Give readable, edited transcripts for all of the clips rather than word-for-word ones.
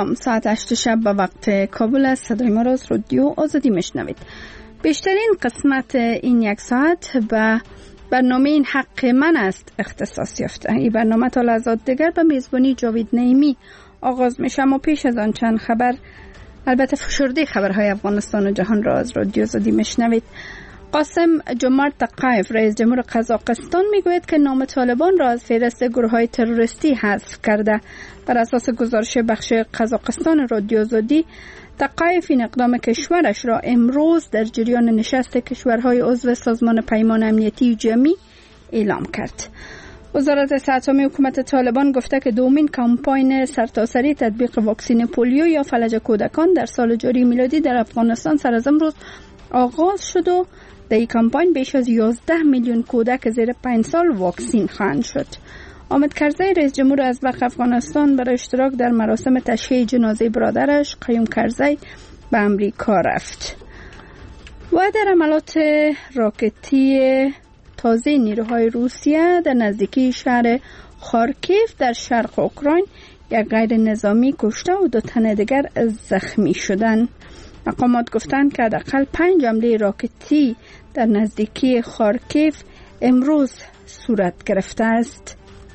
سلام، ساعت 8 شب به وقت کابل است. صدای ما را از رادیو آزادی میشنوید. بیشترین قسمت این یک ساعت به برنامه این حق من است اختصاص یافته. این برنامه تا لحظات دیگر به میزبانی جاوید نعیمی آغاز میشه، اما پیش از آن چند خبر، البته فشرده خبرهای افغانستان و جهان را از رادیو آزادی میشنوید. قاسم جمعت تقایف رئیس جمهور قزاقستان میگوید که نام طالبان را از فهرست گروه‌های تروریستی حذف کرده. بر اساس گزارش بخش قزاقستان رادیو آزادی، تقایف این اقدام کشورش را امروز در جریان نشست کشورهای عضو سازمان پیمان امنیتی جمعی اعلام کرد. وزارت صحت عامه حکومت طالبان گفته که دومین کمپاین سرتاسری تطبیق واکسن پولیو یا فلج کودکان در سال جاری میلادی در افغانستان سر از امروز آغاز شد و در این کمپاین بیش از 11 میلیون کودک زیر 5 سال واکسین خواهند شد. حامد کرزی رئیس جمهور ازبق افغانستان برای اشتراک در مراسم تشییع جنازه برادرش قیوم کرزی به امریکا رفت. و در عملات راکتی تازه نیروهای روسیه در نزدیکی شهر خارکیف در شرق اوکراین یک غیر نظامی کشته و 2 تن دیگر زخمی شدند. مقامات گفتند که حداقل 5 حمله راکتی در نزدیکی خارکیف امروز صورت گرفته است.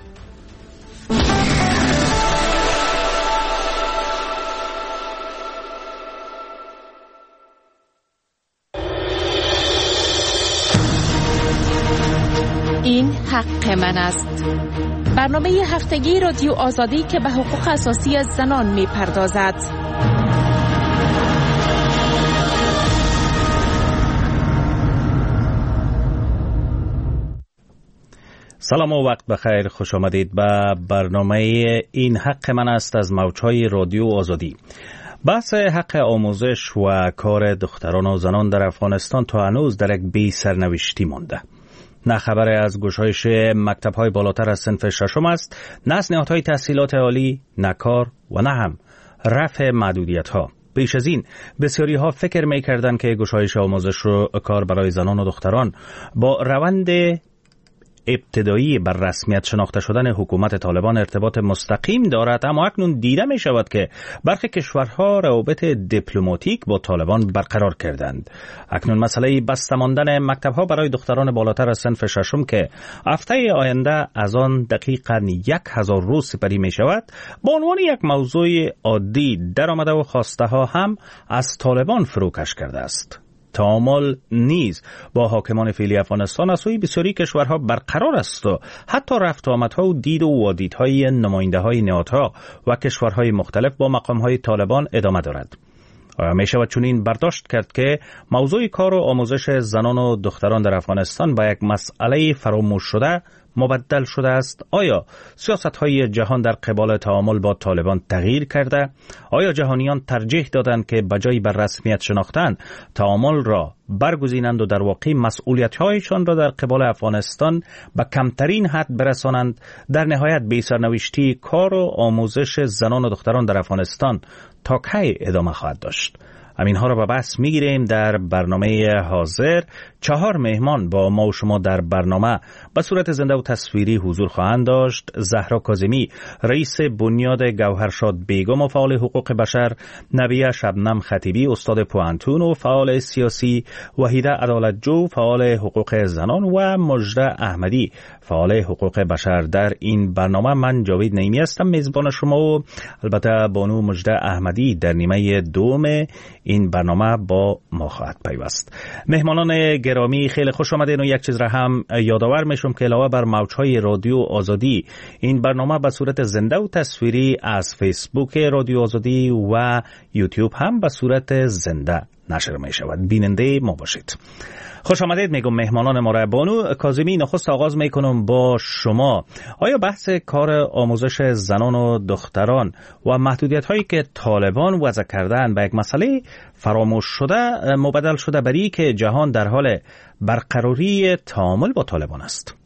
این حق من است. برنامه هفتگی رادیو آزادی که به حقوق اساسی زنان می‌پردازد. سلام و وقت بخیر، خوش آمدید به برنامه این حق من است از موجهای رادیو آزادی. بحث حق آموزش و کار دختران و زنان در افغانستان تا هنوز در یک بی سرنوشتی مانده. نه خبر از گشایش مکتب‌های بالاتر از صنف ششم است، نه از نهادهای تحصیلات عالی، نه کار و نه هم رفع محدودیت‌ها. پیش از این بسیاری ها فکر می‌کردند که گشایش آموزش و کار برای زنان و دختران با روند ابتدایی بر رسمیت شناخته شدن حکومت طالبان ارتباط مستقیم دارد، اما اکنون دیده می شود که برخی کشورها روابط دیپلماتیک با طالبان برقرار کردند. اکنون مسئله بسته ماندن مکتب‌ها برای دختران بالاتر از صنف ششم که هفته آینده از آن دقیقاً 1000 روز سپری می شود، با عنوان یک موضوع عادی در آمده و خواسته ها هم از طالبان فروکش کرده است. تعامل نیز با حاکمان فعلی افغانستان از سوی بسیاری کشورها برقرار است و حتی رفت و آمدها و دید و وادیدهای نماینده‌های نهادها و کشورهای مختلف با مقامهای طالبان ادامه دارد. آیا می شود چنین برداشت کرد که موضوع کار و آموزش زنان و دختران در افغانستان با یک مسئله فراموش شده مبدل شده است؟ آیا سیاست‌های جهان در قبال تعامل با طالبان تغییر کرده؟ آیا جهانیان ترجیح دادند که بجای بر رسمیت شناختن تعامل را برگزینند و در واقع مسئولیت‌هایشان را در قبال افغانستان به کمترین حد برسانند؟ در نهایت بی سرنوشتی کار و آموزش زنان و دختران در افغانستان تا کی ادامه خواهد داشت؟ همینها را به بحث میگیریم در برنامه حاضر. 4 مهمان با ما و شما در برنامه به صورت زنده و تصویری حضور خواهند داشت. زهرا کاظمی، رئیس بنیاد گوهرشاد بیگم و فعال حقوق بشر، نبیه شبنم خطیبی، استاد پوهنتون و فعال سیاسی، وحیده عدالتجو، فعال حقوق زنان و مجده احمدی، فعال حقوق بشر. در این برنامه من جاوید نعیمی هستم میزبان شما و البته بانو مجده احمدی در نیمه دوم این برنامه با ما خواهد پیوست. مهمانان گرامی خیلی خوش آمدین و یک چیز را هم یادآور میشم که علاوه بر موجهای رادیو آزادی، این برنامه به صورت زنده و تصویری از فیسبوک رادیو آزادی و یوتیوب هم به صورت زنده نشر می شود. بیننده ما باشید. خوش آمدید میگم مهمانان ما را. بانو کاظمی، نخست آغاز میکنم با شما. آیا بحث کار آموزش زنان و دختران و محدودیت هایی که طالبان وضع کردن به یک مسئله فراموش شده مبدل شده برای که جهان در حال برقراری تعامل با طالبان است؟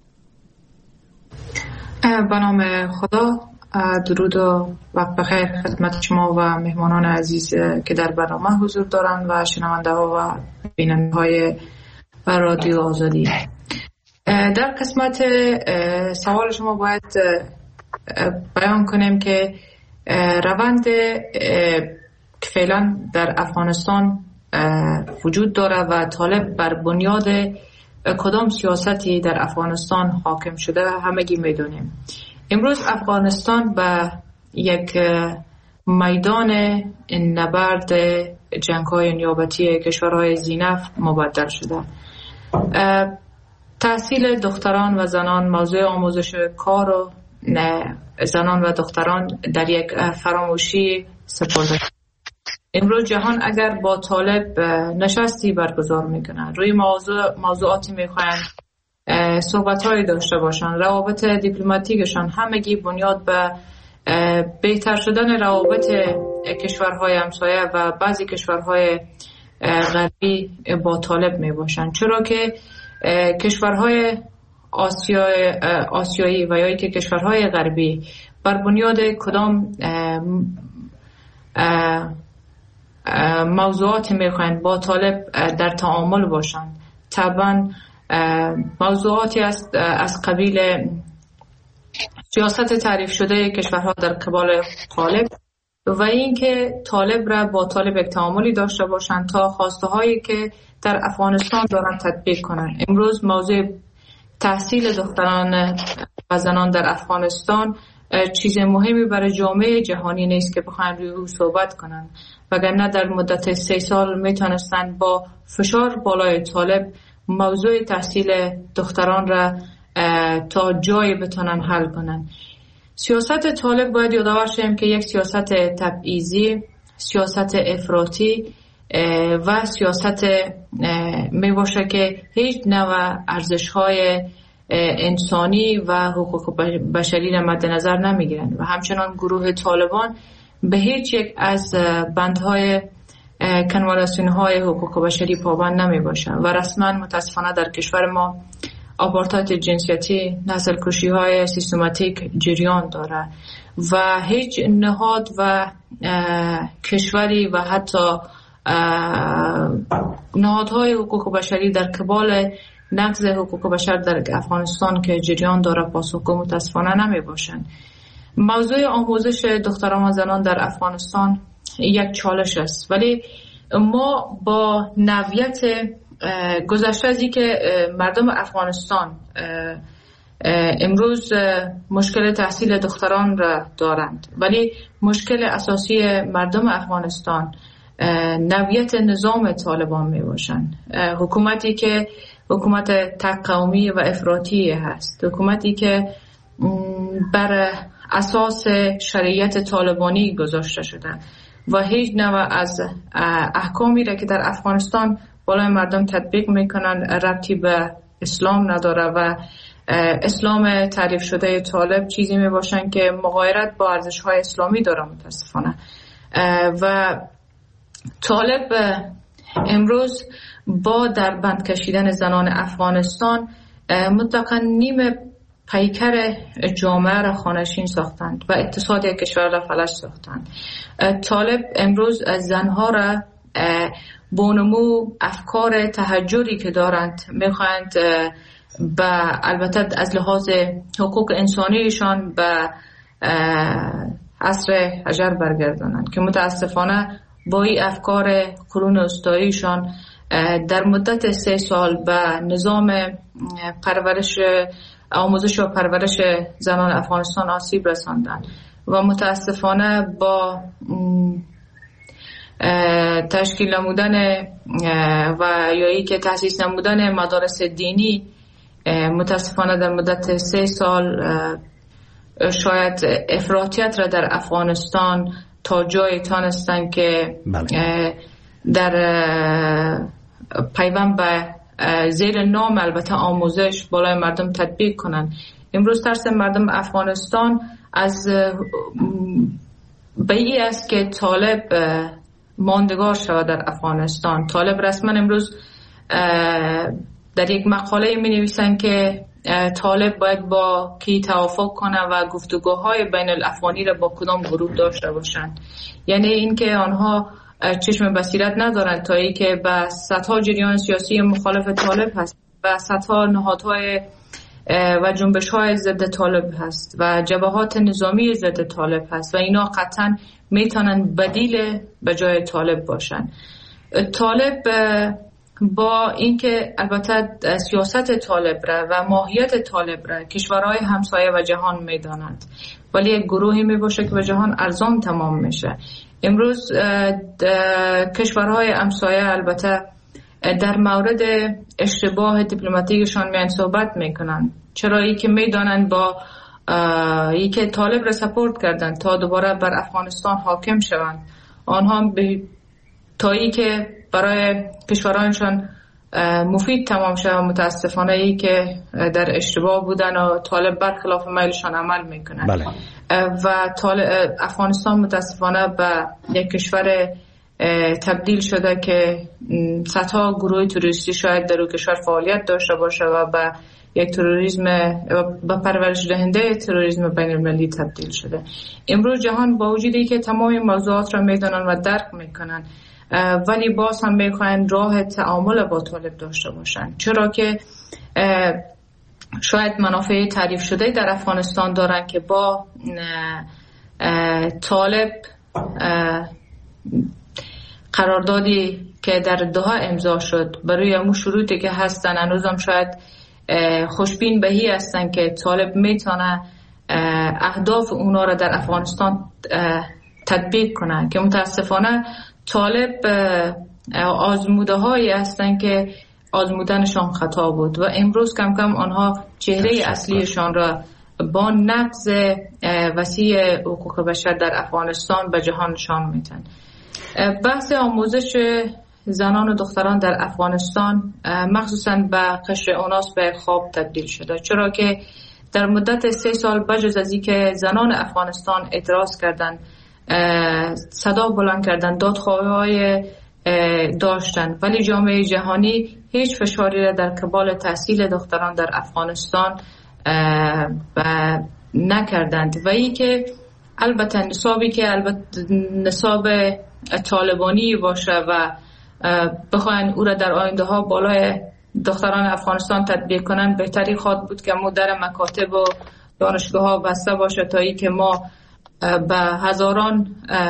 به نام خدا، درود و وقت بخیر خدمت شما و مهمانان عزیز که در برنامه حضور دارند و شنونده ها و بیننده های رادیو آزادی. در قسمت سوال شما باید بیان کنیم که روند که فعلا در افغانستان وجود داره و طالب بر بنیاد کدام سیاستی در افغانستان حاکم شده همگی میدونیم. امروز افغانستان به یک میدان نبرد جنگ‌های نیابتی کشورهای زینف مبدل شده. تحصیل دختران و زنان، موضوع آموزش کار و زنان و دختران در یک فراموشی سپرده. امروز جهان اگر با طالب نشستی برگزار میکنن، روی موضوعاتی میخواین صحبت‌هایی داشته باشن، روابط دیپلماتیکشان همگی بنیاد به بهتر شدن روابط کشورهای همسایه و بعضی کشورهای غربی با طالب می باشند، چرا که کشورهای آسیایی و یا که کشورهای غربی بر بنیاد کدام موضوعات میخواین با طالب در تعامل باشند. طبعا موضوعاتی است از قبیل سیاست تعریف شده کشورها در قبال طالب و اینکه طالب را با طالب یک تعاملی داشته باشند تا خواسته هایی که در افغانستان دارن تطبیق کنند. امروز موضوع تحصیل دختران و زنان در افغانستان چیز مهمی برای جامعه جهانی نیست که بخواین روی او صحبت کنند، وگرنه در مدت 3 سال میتونستند با فشار بالای طالب موضوع تحصیل دختران را تا جایی بتونن حل کنن. سیاست طالب باید یادآور شیم که یک سیاست تبعیضی، سیاست افراطی و سیاست می باشه که هیچ نوع ارزش‌های انسانی و حقوق بشری را مد نظر نمیگیرن و همچنان گروه طالبان به هیچ یک از بندهای کنوانسیون‌های حقوق بشری پابند نمی باشن و رسما متاسفانه در کشور ما آپارتاید جنسیتی، نسل کشی های سیستماتیک جریان داره و هیچ نهاد و کشوری و حتی نهادهای حقوق بشری در قبال نقض حقوق بشر در افغانستان که جریان داره پاسخگو متاسفانه نمی باشند. موضوع آموزش دختران و زنان در افغانستان یک چالش است، ولی ما با نوعیت گذشته از این که مردم افغانستان امروز مشکل تحصیل دختران را دارند، ولی مشکل اساسی مردم افغانستان نوعیت نظام طالبان می باشند. حکومتی که حکومت تک قومی و افراطی هست، حکومتی که بر اساس شریعت طالبانی گذاشته شده و هیچ نوع از احکامی را که در افغانستان بالای مردم تطبیق میکنن ربطی به اسلام نداره و اسلام تعریف شده طالب چیزی میباشن که مغایرت با ارزش‌های اسلامی داره متاسفانه. و طالب امروز با در بند کشیدن زنان افغانستان مطلقاً نیم پیکر جامعه را خانشین ساختند و اقتصاد کشور را فلج ساختند. طالب امروز زنها را بونمو افکار تهجری که دارند میخواهند البته از لحاظ حقوق انسانیشان به عصر حجر برگردانند که متاسفانه با این افکار قرون وسطاییشان در مدت 3 سال به نظام پرورش آموزش و پرورش زنان افغانستان آسیب رساندند و متاسفانه با تشکیل نمودن و یا ای که تأسیس نمودن مدارس دینی متاسفانه در مدت 3 سال شاید افراطیت را در افغانستان تا جایی تانستن که در پیوند به زیر نام البته آموزش بالای مردم تطبیق کنند. امروز ترس مردم افغانستان از به است که طالب ماندگار شود در افغانستان. طالب رسما امروز در یک مقاله می نویسن که طالب باید با کی توافق کنه و گفتگوهای بین الافغانی را با کدام گروه داشته باشند. یعنی اینکه آنها چشم بصیرت ندارند تا ای که به صدها جریان سیاسی مخالف طالب هست و صدها نهادهای و جنبش های ضد طالب هست و جبهات نظامی ضد طالب هست و اینا قطعا میتونن بدیل به جای طالب باشن. طالب با اینکه البته سیاست طالب را و ماهیت طالب را کشورهای همسایه و جهان میدانند، ولی یک گروهی می باشه که به جهان ارزان تمام میشه. امروز کشورهای همسایه البته در مورد اشتباه دیپلماتیکشان میان صحبت میکنن، چرا ای که میدانند با ای که طالب را سپورت کردن تا دوباره بر افغانستان حاکم شوند، آنها تا ای که برای کشورانشان مفید تمام شد، متاسفانه ای که در اشتباه بودن و طالب برخلاف میلشان عمل میکنن. بله. و افغانستان متاسفانه به یک کشور تبدیل شده که صدها گروه تروریستی شاید در اون کشور فعالیت داشته باشه و به یک تروریسم به پرورش دهنده تروریسم بین المللی تبدیل شده. امروز جهان با وجودی که تمام موضوعات را میدانن و درک میکنن، ولی باز هم میخواین راه تعامل با طالب داشته باشن، چرا که شاید منافع تعریف شده در افغانستان دارن که با طالب قراردادی که در دوحه امضا شد برای همون شروطی که هستن، هنوزم شاید خوشبین بهی هستن که طالب میتونه اهداف اونا را در افغانستان تطبیق کنه، که متاسفانه طالب آزموده هایی هستن که آزمودنشان خطا بود و امروز کم کم آنها چهره اصلیشان را با نقض وسیع حقوق بشر در افغانستان به جهان نشان میدن. بحث آموزش زنان و دختران در افغانستان مخصوصا به قشر اوناس به خواب تبدیل شده، چرا که در مدت 3 سال بجز از اینکه زنان افغانستان اعتراض کردند، صدا بلند کردن، دادخواهی داشتن، ولی جامعه جهانی هیچ فشاری را در قبال تحصیل دختران در افغانستان نکردند. و این که البته نصابی که نصاب طالبانی باشه و بخواین او را در آینده ها بالای دختران افغانستان تطبیق کنن، بهتری خواهد بود که در مکاتب و دانشگاه ها بسته باشه تا ای که ما به هزاران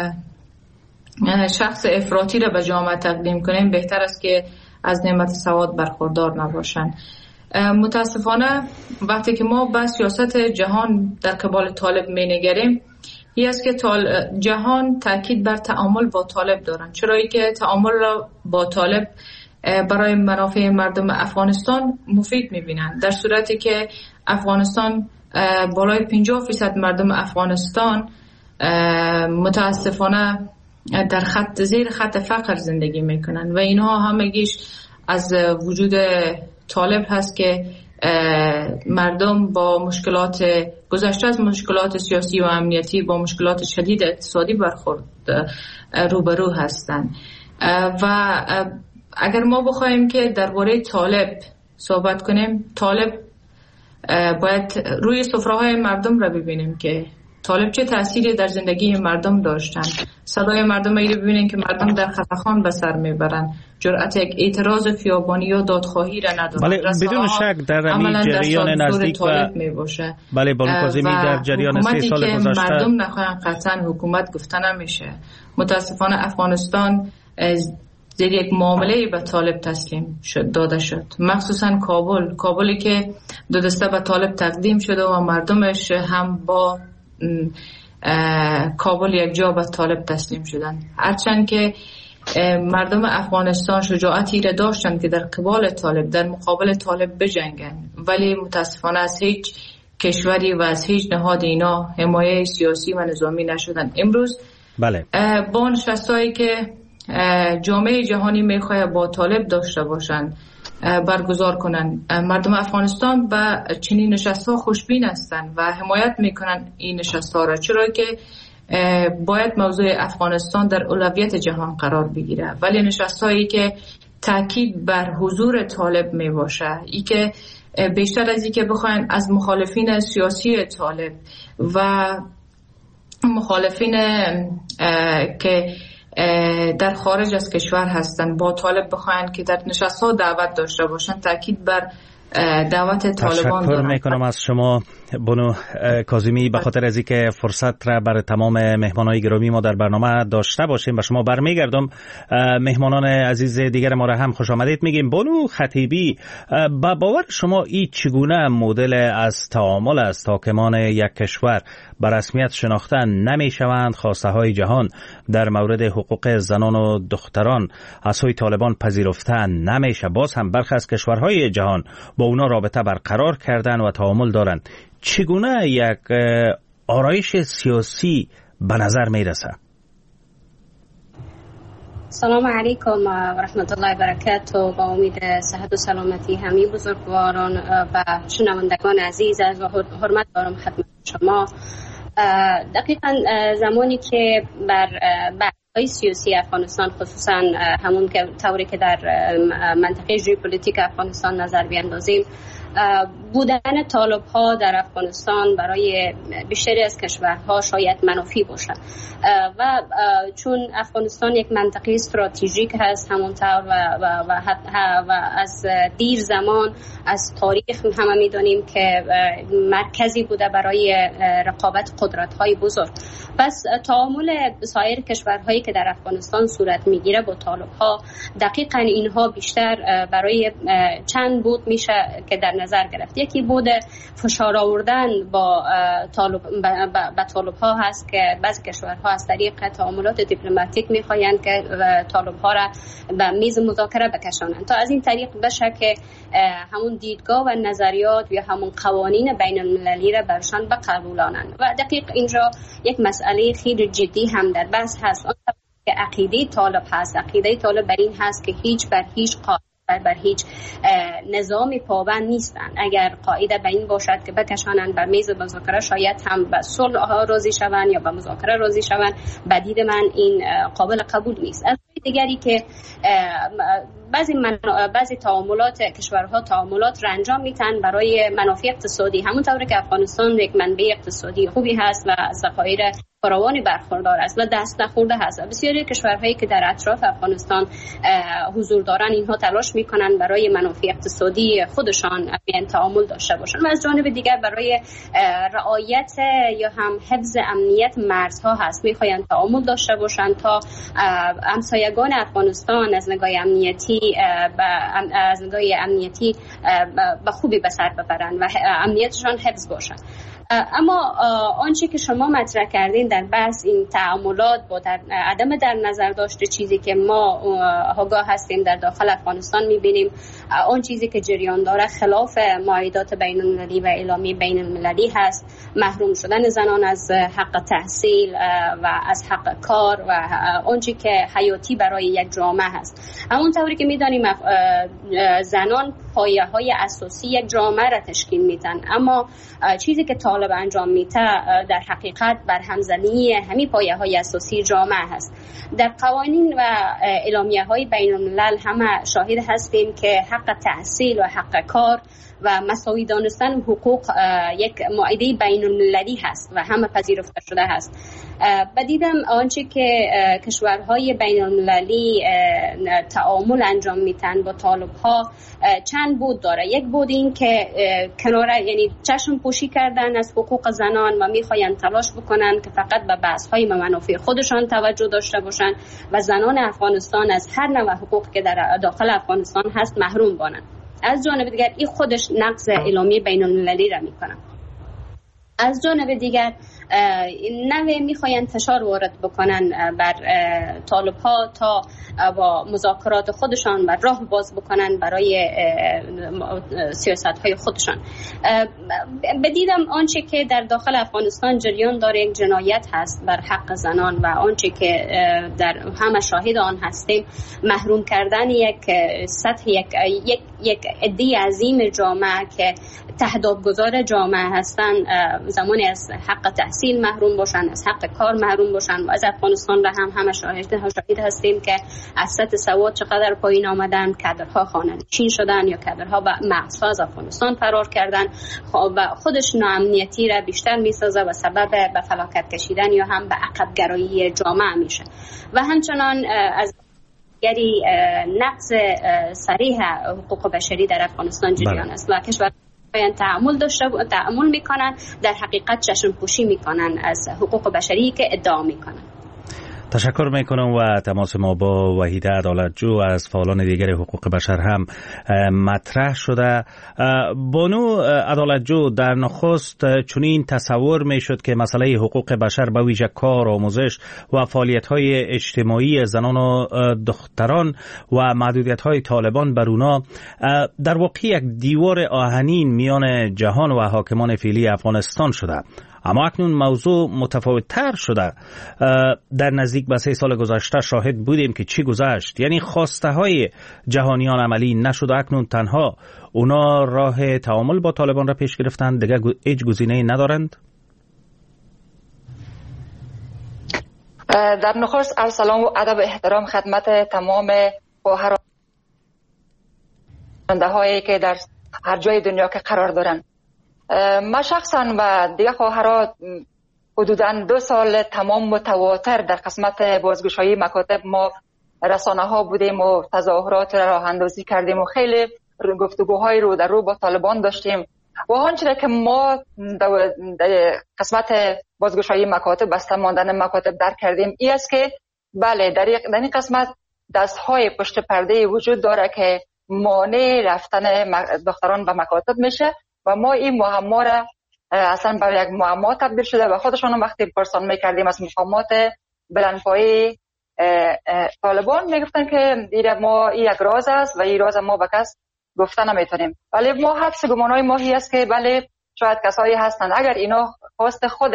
شخص افراطی را به جامعه تقدیم کنیم. بهتر است که از نعمت سواد برخوردار نباشند. متاسفانه وقتی که ما به سیاست جهان در قبال طالب می نگریم، این است که جهان تاکید بر تعامل با طالب دارند، چرا که تعامل را با طالب برای منافع مردم افغانستان مفید می بینند، در صورتی که افغانستان بالای 50% مردم افغانستان متاسفانه در زیر خط فقر زندگی میکنن و اینها همگیش از وجود طالب هست که مردم با مشکلات گذشته از مشکلات سیاسی و امنیتی با مشکلات شدید اقتصادی روبرو هستند. و اگر ما بخوایم که درباره طالب صحبت کنیم، طالب باید روی سفره‌های مردم را ببینیم که طالب چه تأثیری در زندگی مردم داشتن. صدای مردم رو ببینیم که مردم در خفقان به سر میبرن، جرأت یک اعتراض خیابانی یا دادخواهی را ندارن. بله، بدون شک در همین جریان نزدیک و بله بانو کاظمی در جریان 3 سال گذشته مردم نخواهن قطعا حکومت گفته نمیشه. متاسفانه افغانستان زیر یک معامله به طالب تسلیم داده شد، مخصوصا کابلی که دو دسته به طالب تقدیم شده و مردمش هم با کابل یک جا به طالب تسلیم شدن. هرچند که مردم افغانستان شجاعتی را داشتن که در مقابل طالب بجنگن، ولی متاسفانه از هیچ کشوری و از هیچ نهاد اینا حمایه سیاسی و نظامی نشدن. امروز بله با نشستایی که جامعه جهانی میخواد با طالب داشته باشن برگزار کنن، مردم افغانستان به چنین نشست‌ها خوشبین هستند و حمایت میکنن این نشست‌ها را، چرا که باید موضوع افغانستان در اولویت جهان قرار بگیره. ولی نشست‌هایی که تاکید بر حضور طالب می باشه، ای که بیشتر از این که بخواین از مخالفین سیاسی طالب و مخالفین که در خارج از کشور هستن با طالب بخواین که در نشست‌ها دعوت داشته باشن، تاکید بر دعوت طالبان تشکر میکنم از شما بانو کاظمی به خاطر از اینکه فرصت را برای تمام مهمانای گرامی ما در برنامه داشته باشیم. به شما برمیگردم. مهمانان عزیز دیگر ما را هم خوش آمدید میگیم. بانو خطیبی، با باور شما این چگونه مدل از تعامل است حاکمان یک کشور به رسمیت شناخته نمیشوند خواسته های جهان در مورد حقوق زنان و دختران از سوی طالبان پذیرفته نمیشه؟ باز هم برخی از کشورهای جهان با اونا رابطه برقرار کردن و تعامل دارند. چگونه یک آرایش سیاسی به نظر میرسه؟ سلام علیکم و رحمت الله و برکاته. با امید صحت و سلامتی همه بزرگواران و شنوندگان عزیز و حرمت دارم خدمت شما. دقیقا زمانی که بر های سیاسی افغانستان، خصوصا همون که طوری که در منطقه ژئوپلیتیک افغانستان نظر بیاندازیم، بودن طالب ها در افغانستان برای بیشتری از کشورها شاید منافی باشد و چون افغانستان یک منطقه استراتژیک هست همونطور و از دیر زمان از تاریخ همه میدونیم که مرکزی بوده برای رقابت قدرت های بزرگ. پس تعامل سایر کشورهایی که در افغانستان صورت میگیره با طالب ها، دقیقاً اینها بیشتر برای چند بود میشه که در نظر گرفت. یکی بود فشار آوردن با طالب ها هست که بعضی کشورها از طریق تعاملات دیپلماتیک میخواین که طالب ها را به میز مذاکره بکشانند تا از این طریق بشه که همون دیدگاه و نظریات یا همون قوانین بین المللی را برشان بقبولانند. و دقیق اینجا یک مسئله خیلی جدی هم در بحث هست که عقیده طالب هست. عقیده طالب بر این هست که بر هیچ نظامی پابند نیستند. اگر قاعده به این باشد که بکشانند بر میز مذاکره، شاید هم به صلح راضی شوند یا به مذاکره راضی شوند. به دید من این قابل قبول نیست. از دیگری که بعضی تعاملات کشورها تعاملات را انجام میتن برای منافع اقتصادی، همونطور که افغانستان یک منبع اقتصادی خوبی هست و ذخایر فراوانی برخوردار است و دست نخورده هست. بسیاری کشورهایی که در اطراف افغانستان حضور دارن، اینها تلاش میکنن برای منافع اقتصادی خودشان تعامل داشته باشن و از جانب دیگر برای رعایت یا هم حفظ امنیت مرزها هست، میخواین تعامل داشته باشن تا همسایگان افغانستان از نگاه امنیتی به خوبی به سر ببرن و امنیتشان حفظ باشن. اما آنچه که شما مطرح کردین در بحث این تعاملات با عدم در نظر داشته چیزی که ما آگاه هستیم در داخل افغانستان میبینیم، آن چیزی که جریان داره خلاف معاهدات بین المللی و اعلامیه بین المللی هست. محروم شدن زنان از حق تحصیل و از حق کار و آنچه که حیاتی برای یک جامعه هست. همونطوری که میدانیم زنان پایه‌های اساسی یک جامعه را تشکیل میدن، اما چیزی که طالب انجام میده در حقیقت بر همزنی همین پایه‌های اساسی جامعه هست. در قوانین و اعلامیه‌های بین الملل همه شاهد هستیم که حق تحصیل و حق کار و مساوی دانستن حقوق یک معاهده بین المللی هست و همه پذیرفته شده هست. بدیدم آنچه که کشورهای بین المللی تعامل انجام میتن با طالب ها چند بود داره. یک بود این که یعنی چشم پوشی کردن از حقوق زنان و میخواین تلاش بکنن که فقط به بحث های منافع خودشان توجه داشته باشن و زنان افغانستان از هر نوع حقوق که در داخل افغانستان هست محروم بانن. از جانب دیگر این خودش نقض اعلامیه بین المللی را میکنه. از جانب دیگر میخواین فشار وارد بکنن بر طالب ها تا با مذاکرات خودشان و راه باز بکنن برای سیاست های خودشان. بدیدم آنچه که در داخل افغانستان جریان داره یک جنایت هست بر حق زنان و آنچه که در همه شاهد آن هستیم محروم کردن یک سطح یک عده عظیم جامعه که تهدیدگذار جامعه هستن، زمانی از حق تحصیل محروم باشن، از حق کار محروم باشن و از افغانستان را همه شاهد هستیم که از سطح سواد چقدر پایین آمدن، کادرها خانه‌نشین شدن یا کادرها به مرزها از افغانستان فرار کردن و خودش ناامنیتی را بیشتر میسازه و سبب به فلاکت کشیدن یا هم به عقب گرایی جامعه میشه. و همچنان از دیگری نقض صریح حقوق بشری در افغانستان جریان است و کشور باید تعامل میکنن، در حقیقت چشم پوشی میکنن از حقوق بشری که ادعا میکنن. تشکر میکنم و تماس ما با وحیده عدالتجو از فعالان دیگر حقوق بشر هم مطرح شده. بانو عدالتجو، در نخست چنین تصور میشد که مسئله حقوق بشر به ویژه کار، آموزش و فعالیت‌های اجتماعی زنان و دختران و محدودیت‌های طالبان بر اونا در واقع یک دیوار آهنین میان جهان و حاکمان فعلی افغانستان شده. اما اکنون موضوع متفاوت تر شده. در نزدیک به 3 سال گذشته شاهد بودیم که چی گذشت. یعنی خواسته های جهانیان عملی نشد. اکنون تنها اونا راه تعامل با طالبان را پیش گرفتن، دیگه هیچ گزینه‌ای ندارند. در نخست سلام و ادب و احترام خدمت تمام خواهران هایی که در هر جای دنیا که قرار دارن. ما شخصا و دیگه خواهرات حدوداً 2 سال تمام متواتر در قسمت بازگشایی مکاتب ما رسانه ها بودیم و تظاهرات را راه اندازی کردیم و خیلی گفتگوهای رو در رو با طالبان داشتیم و آنچه که ما در قسمت بازگشایی مکاتب، بسته ماندن مکاتب در کردیم این است که بله در این قسمت دستهای پشت پرده وجود داره که مانع رفتن دختران به مکاتب میشه و ما این معما را اصلا به یک معما تبدیل شده و خودشان وقتی پرسان میکردیم از مقامات بلندپایه طالبان میگفتن که این یک راز است و این راز ما به کس گفتن نمیتونیم. ولی ما حدس گمانای ما هی است که بله شاید کسایی هستند اگر اینا خواست خود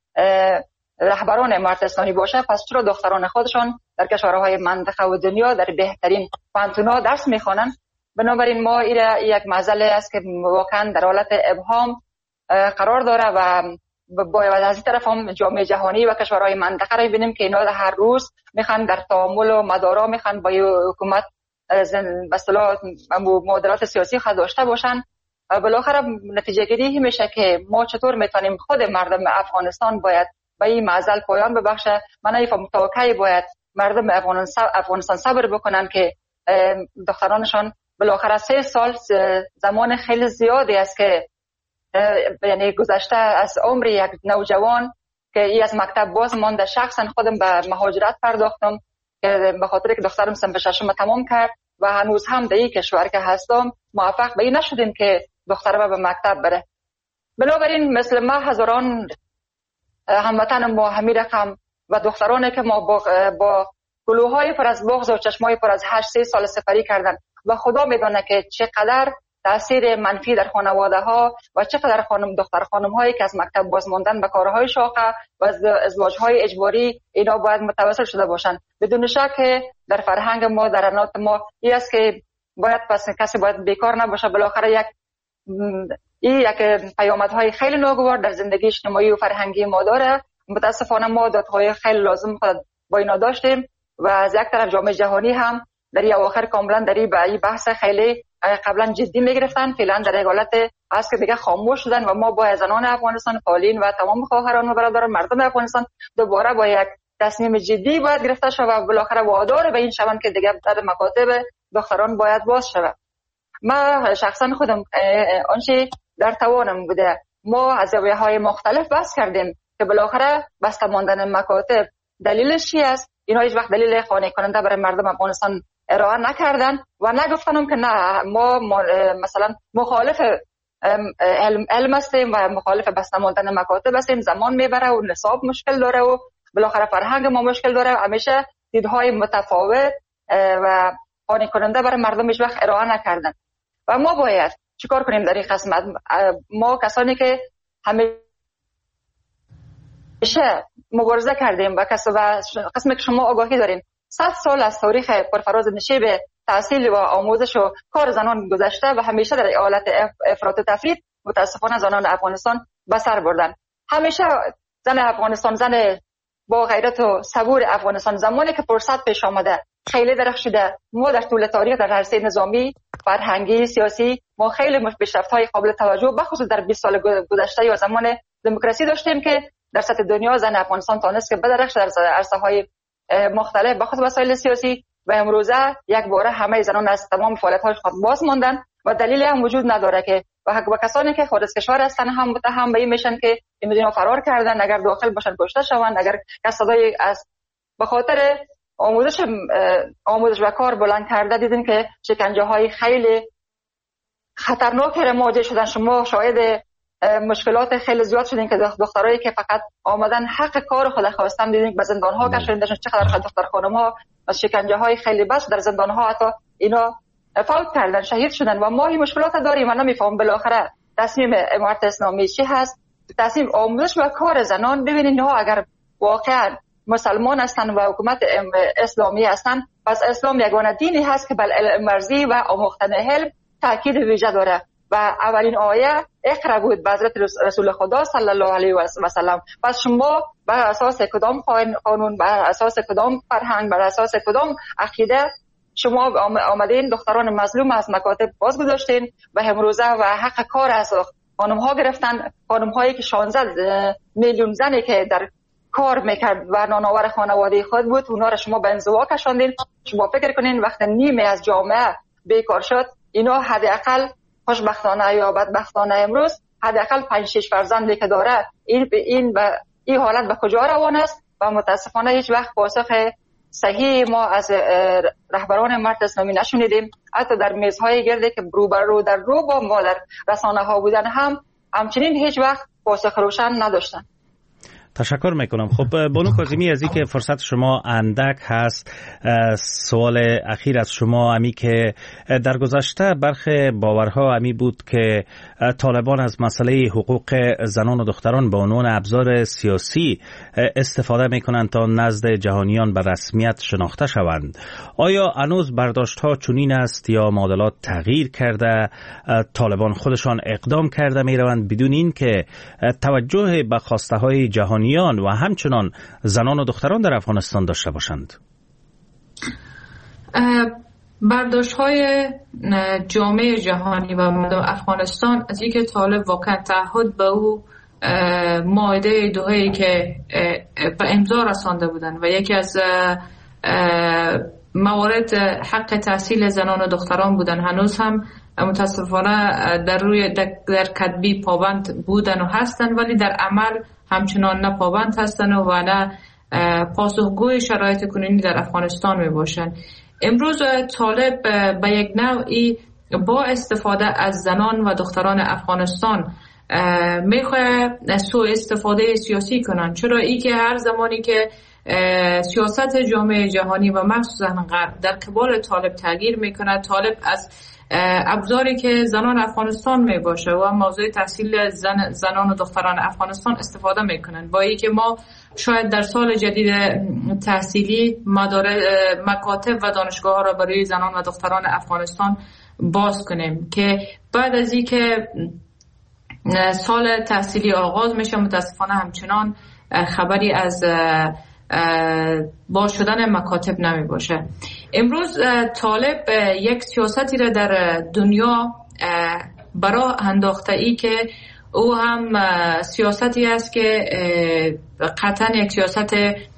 رهبران امارت اسلامی باشه، پس چرا دختران خودشان در کشورهای منطقه و دنیا در بهترین پانتونا درس میخوانند؟ بنابراین ما یک معضله است که واقعا در حالت ابهام قرار داره و باید از این طرف هم جامعه جهانی و کشورهای منطقه را ببینیم که اینا هر روز میخوان در تعامل و مدارا میخوان با حکومت به اصطلاح معادلات سیاسی خود داشته باشن. بالاخره نتیجه گیری میشه که ما چطور میتونیم خود مردم افغانستان باید به این معضل پایان ببخشه. من نمیفهم تا کی باید مردم افغانستان صبر بکنن که دخترانشان بالاخره 3 سال زمان خیلی زیادی است که یعنی گذشته از عمر یک نوجوان که ای از مکتب باز مانده. شخصا خودم به مهاجرت پرداختم که به خاطر که دخترم صنف 6 تمام کرد و هنوز هم در این کشور که هستم موفق به این نشدیم که دخترم به مکتب بره. بنابراین مثل ما هزاران هموطن ما همین رقم و دخترانی که ما با گلوهای پر از بغض و چشمای پر از 8 سال سپری کردن و خدا میدونه که چقدر تاثیر منفی در خانواده ها و چقدر دختر خانم هایی که از مکتب باز ماندن به کارهای شاقه و ازدواج های اجباری اینا باید متوسل شده باشن. بدون شک در فرهنگ ما در عنات ما این است که باید پس کسی باید بیکار نباشه. بالاخره یک پیامدهای خیلی ناگوار در زندگی اجتماعی و فرهنگی ما داره. متاسفانه ما دادهای خیلی لازم با اینا داشتیم و از یک طرف جامعه جهانی هم در این اواخر کاملا در این بحث خیلی قبلا جدی میگرفتن، فعلا در حالت است که دیگه خاموش شدن و ما با زنان افغانستان فعالین و تمام خواهران و برادران مردم افغانستان دوباره با یک تصمیم جدی باید گرفته شود و بالاخره وادار به این شوند که دیگه در مکاتب دختران باید باز شود. ما شخصا خودم آنچه در توانم بوده ما از زاویه‌های مختلف بحث کردیم که بالاخره بسته ماندن مکاتب دلیلش چی است. اینا هیچ وقت دلیل قانع کننده برای مردم افغانستان ارائه نکردن و نگفتنم که نه ما مثلا مخالف علم هستیم و مخالف بسته ماندن مکاتب هستیم. زمان میبره و نصاب مشکل داره و بالاخره فرهنگ ما مشکل داره. همیشه دیدهای متفاوت و قانع کننده برای مردم هیچ وقت ارائه نکردن و ما باید چیکار کنیم در این قسمت؟ ما کسانی که همیشه مبارزه کردیم و قسمی که شما آگاهی دارین 100 سال از تاریخ پرفراز نشیب تحصیل و آموزش و کار زنان گذشته و همیشه در حالت افراط و تفرید متاسفانه زنان افغانستان به سر بردن. همیشه زن افغانستان، زن با غیرت و صبور افغانستان زمانی که فرصت پیش آمده خیلی درخشیده. ما در طول تاریخ در عرصه نظامی، فرهنگی، سیاسی ما خیلی پیشرفت‌های قابل توجه بخصوص در 20 سال گذشته یا زمان دموکراسی داشتیم که در سطح دنیا زن افغانستان تونست که بدرخش در عرصه‌های مختلف بخصوص مسائل سیاسی و امروزه یک باره همه زنان از تمام فعالیت‌های خود باز ماندن و دلیلی هم وجود نداره که و کسانی که خارج از کشور هستن هم متهم به این میشن که این فرار کردن، اگر داخل باشن کشته شوند، اگر کسایی از به خاطر آموزش و کار بلند کرده دیدین که شکنجه‌های خیلی خطرناکی را مواجه شدن. شما شاهد مشکلات خیلی زیاد شدین که دخترایی که فقط آمدن حق کار خود خواستن دیدین که به زندان‌ها کشیدن، چقدر دختر خانم‌ها از شکنجه‌های خیلی بس در زندان‌ها حتی اینا فوت کردن، شهید شدن و ما این مشکلات داریم. من نمی‌فهمم بالاخره تصمیم امارت اسلامی چی هست؟ تصمیم آموزش و کار زنان. ببینید اینها اگر واقعا مسلمان هستن و حکومت اسلامی هستن، پس اسلام یگانه دینی هست که بر علم‌ورزی و آموختن علم تاکید ویژه داره و اولین آیه اقرا بود به حضرت رسول خدا صلی الله علیه و سلم. پس شما بر اساس کدام قانون، بر اساس کدام فرهنگ، بر اساس کدام عقیده شما آمدین دختران مظلوم از مکاتب باز گذاشتین و امروزه و حق کار از خانم ها گرفتن؟ خانم هایی که 16 میلیون زنی که در کار میکرد و نانآور خانواده خود بود، اونا را شما به انزوا کشاندین. شما فکر کنین وقتی نیمه از جامعه بیکار شد، اینا حداقل خوشبختانه یا بدبختانه امروز حداقل 5-6 فرزندی که داره، این حالت به کجا روان است؟ و متاسفانه هیچ وقت پاسخ صحیح ما از رهبران امارت اسلامی نشنیدیم. حتی در میزهای گرده که رو در رو با ما در رسانه ها بودن همچنین هیچ وقت پاسخ روشن نداشتن. تشکر میکنم. خب بانو کاظمی، از اینکه فرصت شما اندک هست، سوال اخیر از شما امی که در گذشته برخی باورها امی بود که طالبان از مسئله حقوق زنان و دختران به عنوان ابزار سیاسی استفاده میکنند تا نزد جهانیان به رسمیت شناخته شوند. آیا هنوز برداشت ها چنین است یا معادلات تغییر کرده؟ طالبان خودشان اقدام کرده میروند بدون این که توجه به خواسته های جهانی و همچنان زنان و دختران در افغانستان داشته باشند؟ برداشت‌های جامعه جهانی و مردم افغانستان از اینکه طالب واقعا تعهد به او مائده دوحه‌ای که به امضا رسانده بودن و یکی از موارد حق تحصیل زنان و دختران بودن، هنوز هم متاسفانه در کتبی پابند بودن و هستن، ولی در عمل همچنان نه پابند هستن و نه پاسخگوی شرایط کنونی در افغانستان می باشن. امروز طالب به یک نوعی با استفاده از زنان و دختران افغانستان میخواه سوء استفاده سیاسی کنن. چرا؟ ای که هر زمانی که سیاست جامعه جهانی و مخصوصا غرب در قبال طالب تغییر میکنه، طالب از ابزاری که زنان افغانستان می باشه و موضوع تحصیل زنان و دختران افغانستان استفاده میکنن. با اینکه ما شاید در سال جدید تحصیلی مکاتب و دانشگاه ها را برای زنان و دختران افغانستان باز کنیم که بعد از اینکه سال تحصیلی آغاز میشه متاسفانه همچنان خبری از باز شدن مکاتب نمی باشه. امروز طالب یک سیاستی را در دنیا برای انداخته ای که او هم سیاستی است که قطعا یک سیاست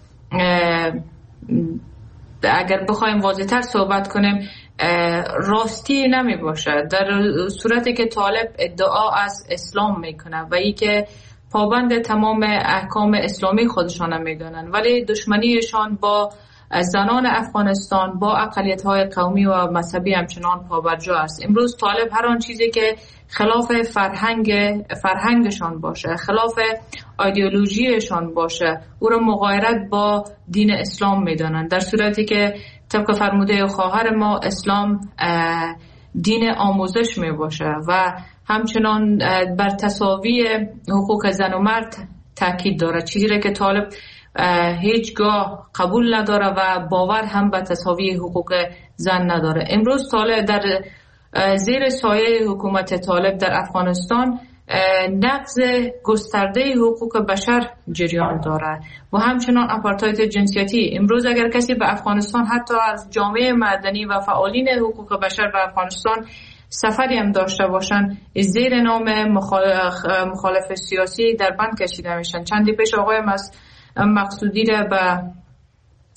اگر بخوایم واضح‌تر صحبت کنیم راستی نمی باشه، در صورتی که طالب ادعا از اسلام میکنه و ای که پابند تمام احکام اسلامی خودشان میدونن، ولی دشمنیشان با زنان افغانستان با اقلیت‌های قومی و مذهبی همچنان پابرجا است. امروز طالب هر آن چیزی که خلاف فرهنگشان باشه، خلاف ایدئولوژیشان باشه، او را مغایرت با دین اسلام میدونن، در صورتی که طبق فرموده خواهر ما اسلام دین آموزش می باشه و همچنان بر تساوی حقوق زن و مرد تاکید داره، چیزی را که طالب هیچگاه قبول نداره و باور هم به تساوی حقوق زن نداره. امروز طالب در زیر سایه حکومت طالب در افغانستان نقض گسترده حقوق بشر جریان داره و همچنان آپارتاید جنسیتی. امروز اگر کسی به افغانستان حتی از جامعه مدنی و فعالین حقوق بشر به افغانستان سفری هم داشته باشن، زیر نام مخالف سیاسی در بند کشیده میشن. چندی پیش آقای مقصودی را به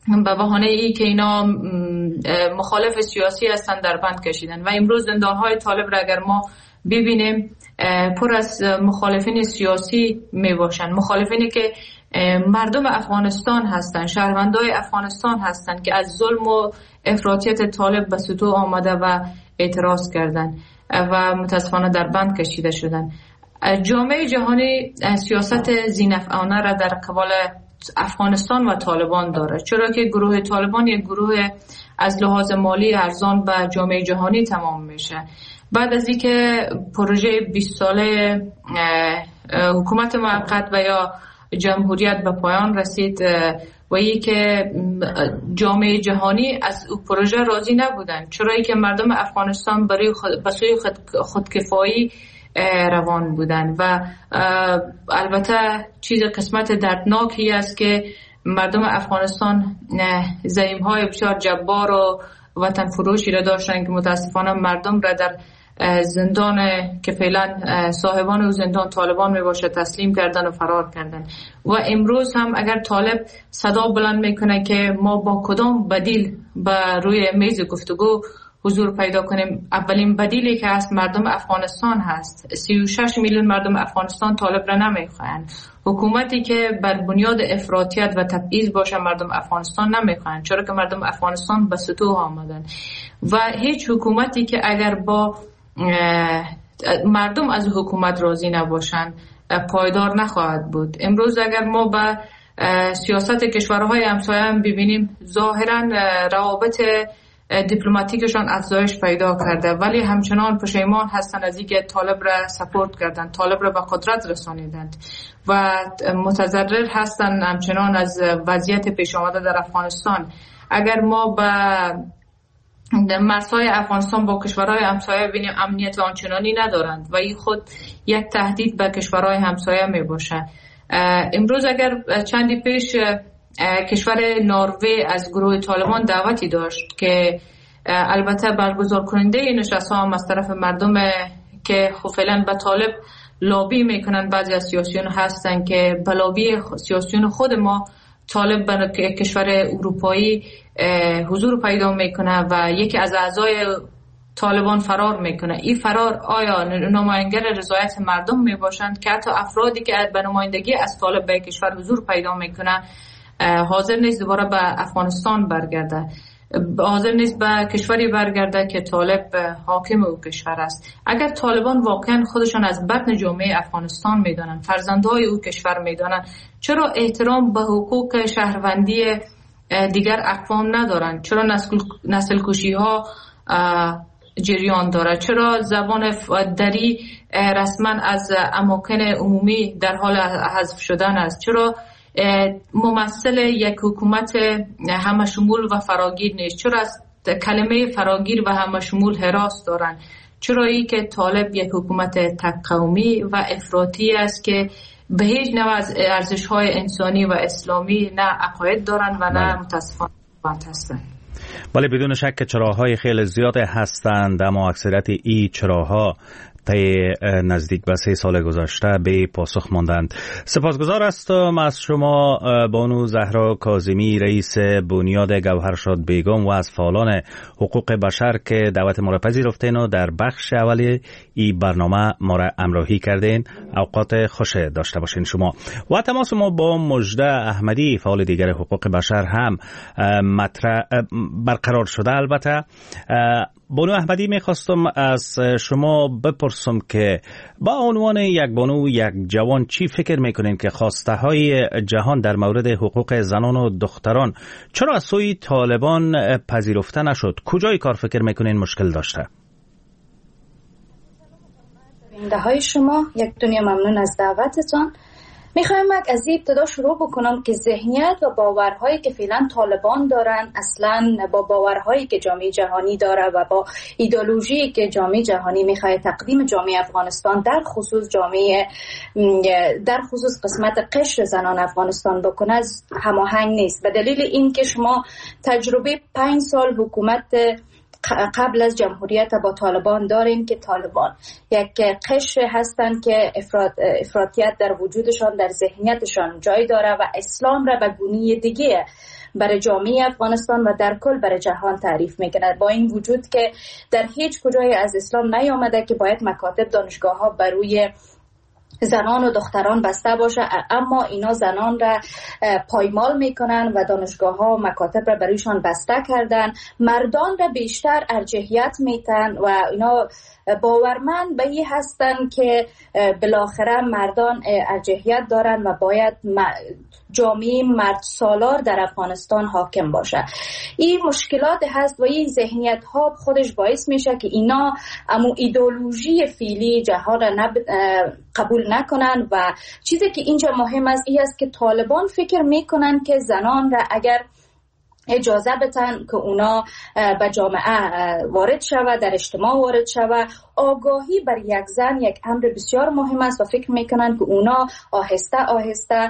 به بهانه ای که اینا مخالف سیاسی هستن در بند کشیدن و امروز زندانهای طالب را اگر ما ببینیم پر از مخالفین سیاسی می باشن، مخالفینی که مردم افغانستان هستند، شهروندای افغانستان هستند که از ظلم و افراطیت طالب به سطوح آمده و اعتراض کردند و متاسفانه در بند کشیده شدند. جامعه جهانی سیاست ذینفعانه را در قبال افغانستان و طالبان داره، چرا که گروه طالبان یک گروه از لحاظ مالی ارزان به جامعه جهانی تمام میشه. بعد از اینکه پروژه 20 ساله حکومت موقت و یا جمهوریت به پایان رسید و ای که جامعه جهانی از پروژه راضی نبودن، چرا که مردم افغانستان برای به سوی خودکفایی روان بودن و البته چیز قسمت دردناکی است که مردم افغانستان زعیم‌های بسیار جبار و وطن فروشی را داشتن که متاسفانه مردم را در زندان که فعلا صاحبان و زندان طالبان می باشه تسلیم کردن و فرار کردن. و امروز هم اگر طالب صدا بلند میکنه که ما با کدام بدیل به روی میز گفتگو حضور پیدا کنیم، اولین بدیلی که هست مردم افغانستان هست. 36 میلیون مردم افغانستان طالب را نمیخواین. حکومتی که بر بنیاد افراطیت و تبعیض باشه مردم افغانستان نمیخواین، چرا که مردم افغانستان به سطوح آمدن و هیچ حکومتی که اگر با مردم از حکومت راضی نباشن پایدار نخواهد بود. امروز اگر ما به سیاست کشورهای همسایه هم ببینیم، ظاهرا روابط دیپلماتیکشان افزایش پیدا کرده ولی همچنان پشیمان هستند از اینکه طالب را سپورت کردند، طالب را به قدرت رسانیدند و متضرر هستند همچنان از وضعیت پیش آمده در افغانستان. اگر ما به مرزهای افغانستان با کشورهای همسایه ببینیم، امنیت آنچنانی ندارند و این خود یک تهدید به کشورهای همسایه می باشه. امروز اگر چندی پیش کشور نروژ از گروه طالبان دعوتی داشت که البته برگزار کننده این نشست‌ها هم از طرف مردم که فعلا به طالب لابی میکنن، بعضی از سیاسیون هستن که به لابی سیاسیون خود ما طالب به کشور اروپایی حضور پیدا میکنه و یکی از اعضای طالبان فرار میکنه. این فرار آیا نماینگر رضایت مردم میباشند که حتی افرادی که به نمایندگی از طالب به کشور حضور پیدا میکنه حاضر نیست دوباره به افغانستان برگرده، حاضر نیست به کشوری برگرده که طالب حاکم او کشور است. اگر طالبان واقعا خودشان از بطن جامعه افغانستان میدانن، فرزندهای او کشور میدانن، چرا احترام به حقوق شهروندی دیگر اقوام ندارن؟ چرا نسل کشی ها جریان داره؟ چرا زبان دری رسما از اماکن عمومی در حال حذف شدن است؟ چرا ممثل یک حکومت همه شمول و فراگیر نیست؟ چرا از کلمه فراگیر و همه شمول هراس دارن؟ چرا ای که طالب یک حکومت تک قومی و افراطی است که به هیچ نوع از ارزش‌های انسانی و اسلامی نه عقاید دارن و نه متاسفانه هستند. ولی بدون شک که چراهای خیلی زیاد هستند، اما اکثریت این چراها طی نزدیک به 3 سال گذشته به پاسخ ماندند. سپاسگزار هستم از شما بانو زهرا کاظمی، رئیس بنیاد گوهرشاد بیگم و از فعالان حقوق بشر که دعوت ما را پذیرفتین و در بخش اولی این برنامه ما را همراهی کردین. اوقات خوش داشته باشین شما. و تماس ما با مجده احمدی، فعال دیگر حقوق بشر هم برقرار شده. البته بانو احمدی میخواستم از شما بپرسم که با عنوان یک بانو، یک جوان، چی فکر میکنین که خواسته های جهان در مورد حقوق زنان و دختران چرا از سوی طالبان پذیرفته نشد؟ کجای کار فکر میکنین مشکل داشته؟ بیننده های شما یک دنیا ممنون از دعوتتان. میخوایم از ابتدا شروع بکنم که ذهنیت و باورهایی که فعلا طالبان دارن اصلا با باورهایی که جامعه جهانی داره و با ایدئولوژی که جامعه جهانی میخواد تقدیم جامعه افغانستان در خصوص قسمت قشر زنان افغانستان بکنه هماهنگ نیست. به دلیل این که شما تجربه 5 سال حکومت قبل از جمهوریت با طالبان داریم که طالبان یک قشر هستند که افراطیت در وجودشان، در ذهنیتشان جای داره و اسلام را به گونه دیگه برای جامعه افغانستان و در کل برای جهان تعریف میکنه. با این وجود که در هیچ کجای از اسلام نیامده که باید مکاتب دانشگاه ها بروی زنان و دختران بسته باشه، اما اینا زنان را پایمال میکنن و دانشگاه ها و مکاتب را برویشان بسته کردن، مردان را بیشتر ارجحیت میتن و اینا باورمند به این هستن که بالاخره مردان ارجحیت دارن و باید جامعه مرد سالار در افغانستان حاکم باشه. این مشکلات هست و این ذهنیت ها خودش باعث میشه که اینا امو ایدئولوژی فعلی جهان را قبول نکنن و چیزی که اینجا مهم است این است که طالبان فکر میکنن که زنان را اگر اجازه بدن که اونا به جامعه وارد شود، در اجتماع وارد شود، آگاهی بر یک زن یک امر بسیار مهم است و فکر میکنن که اونا آهسته آهسته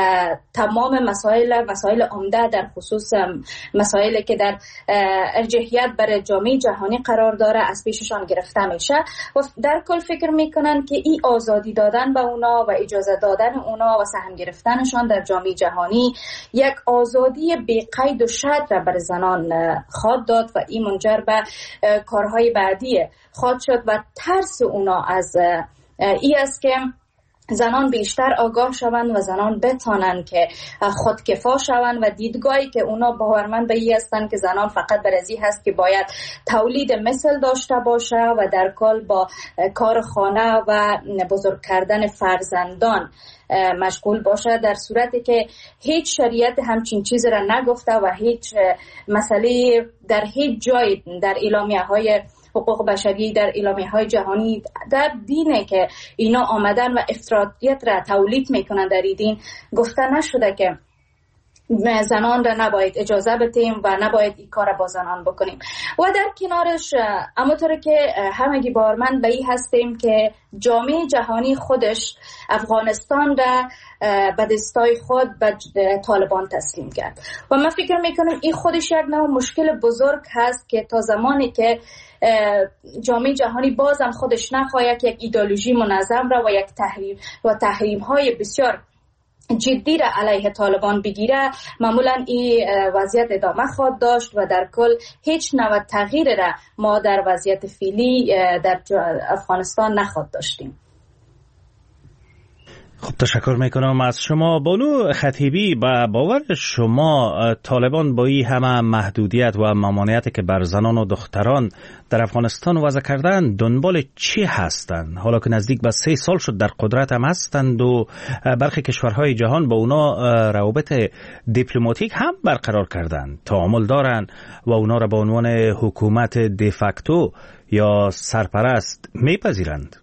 تمام مسائل عمده در خصوص مسائلی که در ارجحیت بر جامعه جهانی قرار داره از پیششان گرفته میشه و در کل فکر میکنن که این آزادی دادن به اونا و اجازه دادن اونا و سهم گرفتنشان در جامعه جهانی یک آزادی بی قید و شرط را بر زنان خواهد داد و این منجر به کارهای بعدی خواهد شد و ترس اونا از این است که زنان بیشتر آگاه شوند و زنان بتانند که خودکفا شوند و دیدگاهی که اونا باورمند به این هستند که زنان فقط برزی هست که باید تولید مثل داشته باشه و در کل با کار خانه و بزرگ کردن فرزندان مشغول باشه، در صورتی که هیچ شریعت همچین چیز را نگفته و هیچ مسئله در هیچ جای در اعلامیه‌های حقوق بشری، در اعلامیه‌های جهانی، در دینه که اینا آمدن و افراطیت را تولید میکنن در این دین گفته نشده که زنان را نباید اجازه بدیم و نباید این کار با زنان بکنیم. و در کنارش همونطور که همگی باورمند به این هستیم که جامعه جهانی خودش افغانستان را به دستای خود به طالبان تسلیم کرد و من فکر میکنم این خودش یک نوع مشکل بزرگ هست که تا زمانی که جامعه جهانی بازم خودش نخواهد یک ایدئولوژی منظم را و یک تحریم های بسیار جدی را علیه طالبان بگیره، معمولا این وضعیت ادامه خواهد داشت و در کل هیچ نوع تغییر را ما در وضعیت فعلی در افغانستان نخواهد داشتیم. خب تشکر میکنم از شما بانو خطیبی. با باور شما طالبان با این همه محدودیت و ممانعتی که بر زنان و دختران در افغانستان وضع کردن دنبال چی هستند؟ حالا که نزدیک به 3 سال شد در قدرت هم هستند و برخی کشورهای جهان با اونا روابط دیپلماتیک هم برقرار کردند، تعامل دارند و اونا را به عنوان حکومت دیفاکتو یا سرپرست میپذیرند.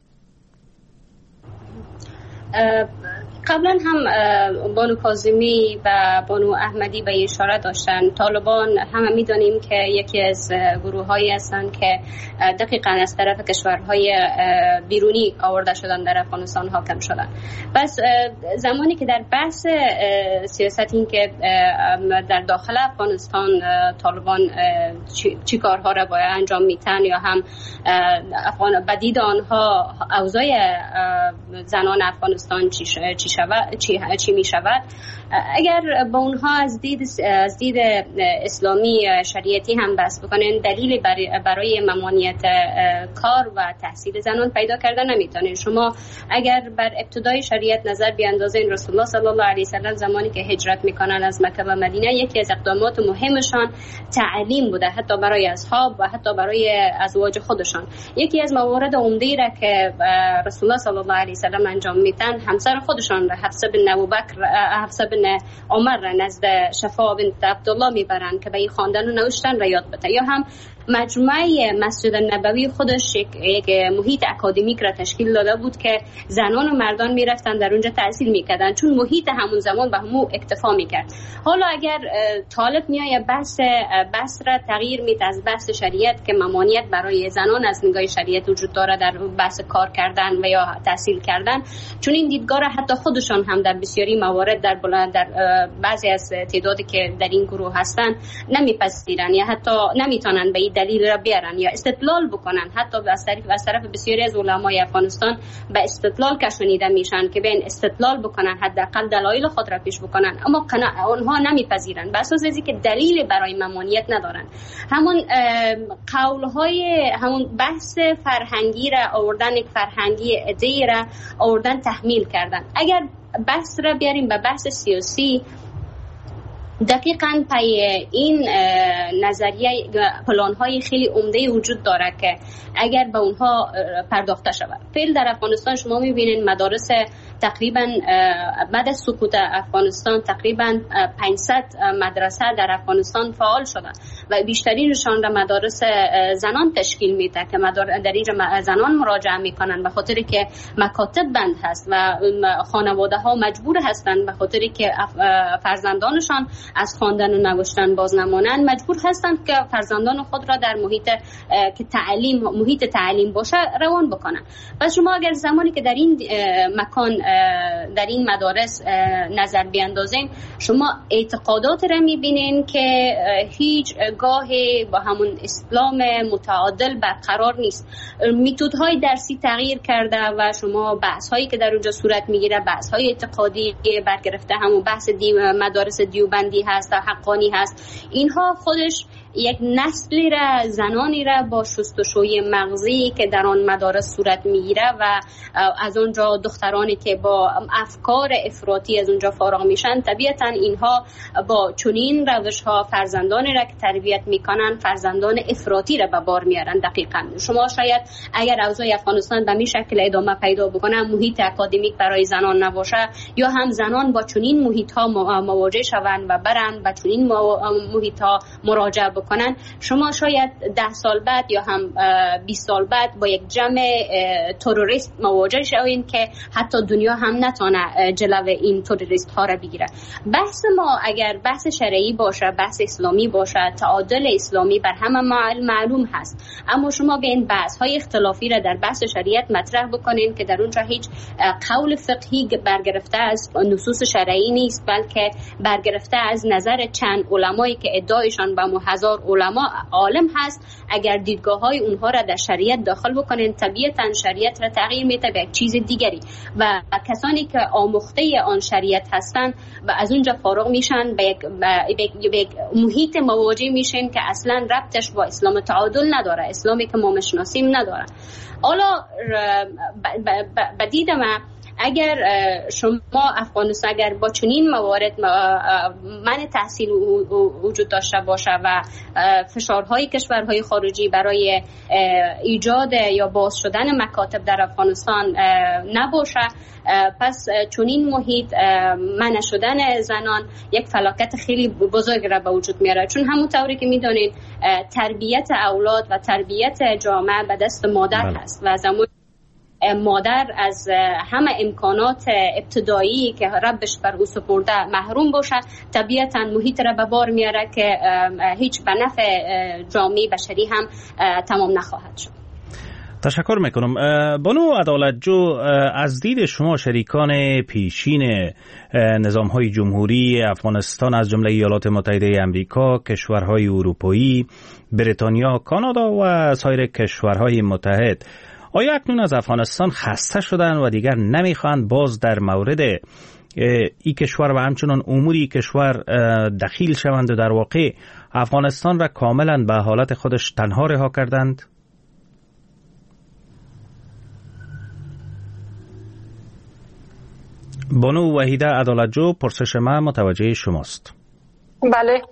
قبلا هم بانو کاظمی و بانو احمدی به اشاره داشتن. طالبان همه میدانیم که یکی از گروه‌هایی هستند که دقیقاً از طرف کشورهای بیرونی آورده شدن در افغانستان حاکم شدن. پس زمانی که در بحث سیاست این که در داخل افغانستان طالبان چی کارها را باید انجام میتن یا هم بدید آنها اوضاع زنان افغانستان چی می شود، اگر با اونها از دید اسلامی شریعتی هم بحث بکنن، دلیل برای ممانعت کار و تحصیل زنان پیدا کردن نمیتونین. شما اگر بر ابتدای شریعت نظر بیاندازین، رسول الله صلی الله علیه و سلم زمانی که هجرت میکنن از مکه و مدینه، یکی از اقدامات مهمشان تعلیم بوده، حتی برای اصحاب و حتی برای ازواج خودشان. یکی از موارد عمده را که رسول الله صلی الله علیه و سلم انجام میدن، همسر خودشان را حفصه بن عمر را نزد شفا بنت عبدالله میبرن که به این خواندن و نوشتن را یاد بده، یا هم مجموعه مسجد نبوی خودش یک محیط اکادمیک را تشکیل داده بود که زنان و مردان میرفتن در اونجا تحصیل میکردن، چون محیط همون زمان به همون اکتفا میکرد. حالا اگر طالب میایه بحث را تغییر میده از بحث شریعت که ممانعت برای زنان از نگاه شریعت وجود داره در بحث کار کردن و یا تحصیل کردن، چون این دیدگاه را حتی خودشان هم در بسیاری موارد در بعضی از تعدادی که در این گروه هستن نمیپذیرن یا حتی نمیتونن به این دلیل را بیارن یا استدلال بکنن. حتی از طرف بسیاری از علمای افغانستان به استدلال کشانیده میشن که بین استدلال بکنن، حداقل دلایل خود را پیش بکنن، اما اونها نمیپذیرن به اساس اینکه که دلیل برای ممانعت ندارن. همون قولهای همون بحث فرهنگی را آوردن، یک فرهنگی ادعی را آوردن تحمیل کردن. اگر بحث را بیاریم به بحث سیاسی، دقیقاً پای این نظریه پلان‌های خیلی عمده وجود داره که اگر به اونها پرداخته شود. فعلا در افغانستان شما می‌بینید مدارس تقریباً بعد از سقوط افغانستان تقریباً 500 مدرسه در افغانستان فعال شده و بیشترینشان در مدارس زنان تشکیل میده که در اینجا زنان مراجعه میکنن به خاطری که مکاتب بند هست و خانواده ها مجبور هستند به خاطری که فرزندانشان از خواندن و نوشتن باز نمانند، مجبور هستند که فرزندان خود را در محیط تعلیم باشه روان بکنن. پس شما اگر زمانی که در این مکان در این مدارس نظر بیاندازیم، شما اعتقادات را میبینین که هیچ گاهی با همون اسلام متعادل برقرار نیست. میتودهای درسی تغییر کرده و شما بحث هایی که در اونجا صورت میگیره بحث های اعتقادی برگرفته، همون بحث مدارس دیوبندی هست و حقانی هست. اینها خودش یک نسلی را، زنانی را با شستشوی مغزی که در آن مدارس صورت میگیره و از اونجا دخترانی که با افکار افراطی از اونجا فارغ میشن، طبیعتا اینها با چنین روش ها فرزندانی را که تربیت میکنن فرزندان افراطی را به بار میارن. دقیقاً شما شاید اگر اوضاع افغانستان به این شکل ادامه پیدا بکنه، محیط اکادمیک برای زنان نباشه یا هم زنان با چنین محیط ها مواجه شوند و برن به چنین محیط ها مراجعه بکنن، شما شاید 10 سال بعد یا هم 20 سال بعد با یک جمع تروریست مواجه شوین که حتی دنیا هم نتونه جلو این تروریست ها را بگیره. بحث ما اگر بحث شرعی باشه، بحث اسلامی باشه، تعادل اسلامی بر همه معلوم هست، اما شما به این بحث های اختلافی را در بحث شریعت مطرح بکنین که در اونجا هیچ قول فقهی برگرفته از نصوص شرعی نیست، بلکه برگرفته از نظر چند علمایی که ادعایشان به هزار علما عالم هست. اگر دیدگاه های اونها را در شریعت داخل بکنین، طبیعتا شریعت را تغییر میده به یک چیز دیگری و کسانی که آموخته آن شریعت هستند و از اونجا فارغ میشن به یک محیط مواجه میشن که اصلا ربطش با اسلام تعادل نداره، اسلامی که ما میشناسیم نداره. حالا بدید من اگر شما افغانستان اگر با چنین موارد منع تحصیل وجود داشته باشه و فشارهای کشورهای خارجی برای ایجاد یا باز شدن مکاتب در افغانستان نباشه، پس چنین محیط منع شدن زنان یک فلاکت خیلی بزرگ را به وجود میاره، چون همونطوری که میدونید تربیت اولاد و تربیت جامعه به دست مادر هست و زمان مادر از همه امکانات ابتدایی که ربش بر او سپرده محروم باشه، طبیعتا محیط را به بار میاره که هیچ به نفع جامعه بشری هم تمام نخواهد شد. تشکر میکنم. بانو عدالتجو، از دید شما شریکان پیشین نظام‌های جمهوری افغانستان از جمله ایالات متحده آمریکا، کشورهای اروپایی، بریتانیا، کانادا و سایر کشورهای متحد، آیا اکنون از افغانستان خسته شدن و دیگر نمیخواهند باز در مورد این کشور و همچنان اموری کشور دخیل شوند و در واقع افغانستان را کاملا به حالت خودش تنها رها کردند؟ بانو وحیده عدالتجو، پرسش من متوجه شماست. بله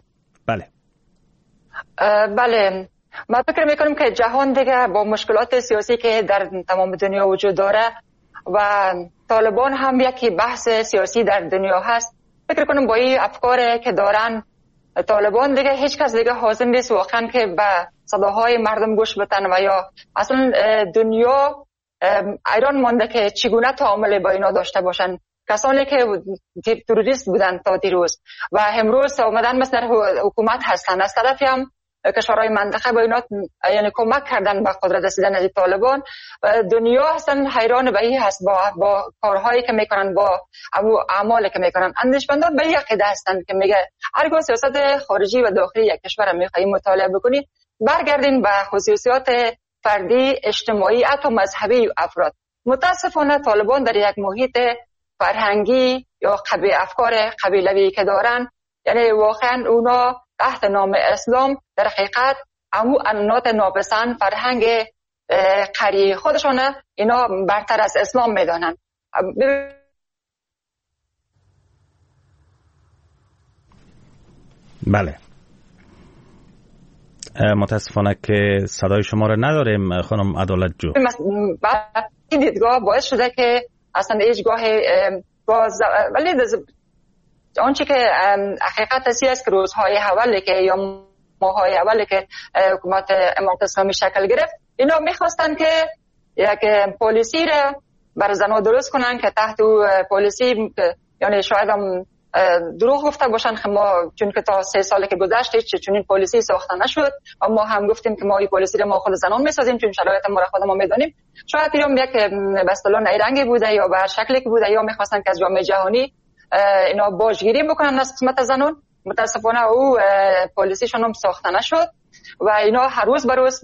ما فکر میکنم که جهان دیگه با مشکلات سیاسی که در تمام دنیا وجود داره و طالبان هم یکی بحث سیاسی در دنیا هست، فکر کنم با این افکاری که دارن طالبان دیگه هیچ کس دیگه حاضر نیست واقعا که به صداهای مردم گوش بدن و یا اصلا دنیا ایران مانده که چگونه تعامل با اینا داشته باشن. کسانی که تروریست بودن تا دیروز و امروز اومدن مثل حکومت هستن، از طرفی هم کشورهای منطقه با اینا یعنی کمک کردن به قدرت رسیدن از طالبان. دنیا اصلا حیران به این هست با کارهایی که میکنن، با اعمالی که میکنن. اندیشمندان به این عقیده هستند که میگه هرگاه سیاست خارجی و داخلی یک کشور میخوایی مطالعه بکنی، برگردیم به خصوصیات فردی، اجتماعی، حتی مذهبی افراد. متاسفانه طالبان در یک محیط فرهنگی یا افکار قبیلوی که دارن، یعنی واقعا اونا تحت نام اسلام در حقیقت امو انات ناپسند فرهنگ قری خودشونه اینا برتر از اسلام میدانن. بله، متاسفانه که صدای شما رو نداریم خانم عدالت جو. این دیدگاه باعث شده که اصلا هیچگاه ولی آنچه که حقیقت است که روزهای اولی که یا ماهای اولی که حکومت امارت اسلامی شکل گرفت، اینا میخواستن که یک پالیسی را بر زنها درست کنن که تحت پالیسی، یعنی شاید هم دروغ گفته باشن که ما، چون که تا 3 سال که گذشت هیچ چنین پالیسی ساخته نشد، اما ما هم گفتیم که ما این پالیسی را ما خود زنان میسازیم چون شرایط ما را خود ما میدانیم. شاید یا یک به اصطلاح نیرنگی بوده یا به هر شکلی که بوده، یا میخواستن که از جامعه جهانی اینا باجگیری بکنن از قسمت زنان. متاسفانه او پالیسیشون هم ساخته نشد و اینا هر روز به روز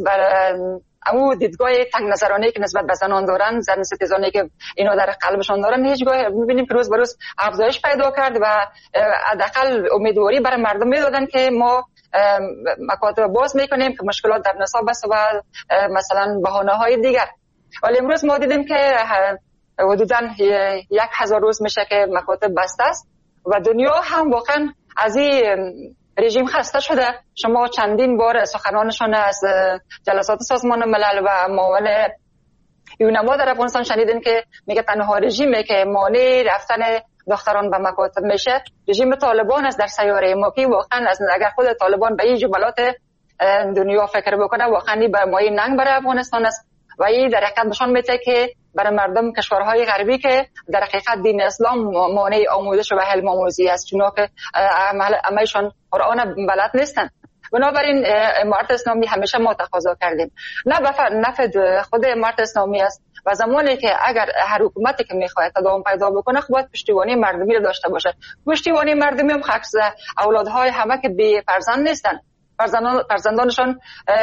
اما دیدگاه تنگ نظرانه که نسبت به زنان دارن، زن ستیزانه که اینا در قلبشون دارن، هیچگاه میبینیم که روز به روز افزایش پیدا کرد و حداقل امیدواری برای مردم میدادن که ما مکاتب باز میکنیم که مشکلات در نصاب است و مثلا بهانه های دیگر. ولی امروز ما دیدیم که حدوداً 1000 روز میشه که مکاتب بسته است و دنیا هم واقعا از این رژیم خسته شده. شما چندین بار سخنانشان از جلسات سازمان ملل و معاون یونما در افغانستان شنیدین که میگه تنها رژیمی که مانع رفتن دختران به مکاتب میشه رژیم طالبان است در سیاره ما، که واقعا اگر خود طالبان به این جملات دنیا فکر بکنه واقعا به مایه ننگ برای افغانستان است و این در حقیقت نشان میده که برای مردم کشورهای غربی که در حقیقت دین اسلام مانع آموزش و علم آموزی است، چون که همه‌شان قرآن بلد نیستن. بنابراین امارت اسلامی همیشه ما تقاضا کردیم نه نفع خود امارت اسلامی است و زمانی که اگر هر حکومتی که میخواد تداوم پیدا بکنه خب باید پشتیبانی مردمی رو داشته باشه. پشتیبانی مردمی هم خاص اولادهای همه که بی فرزند نیستن، فرزندانشان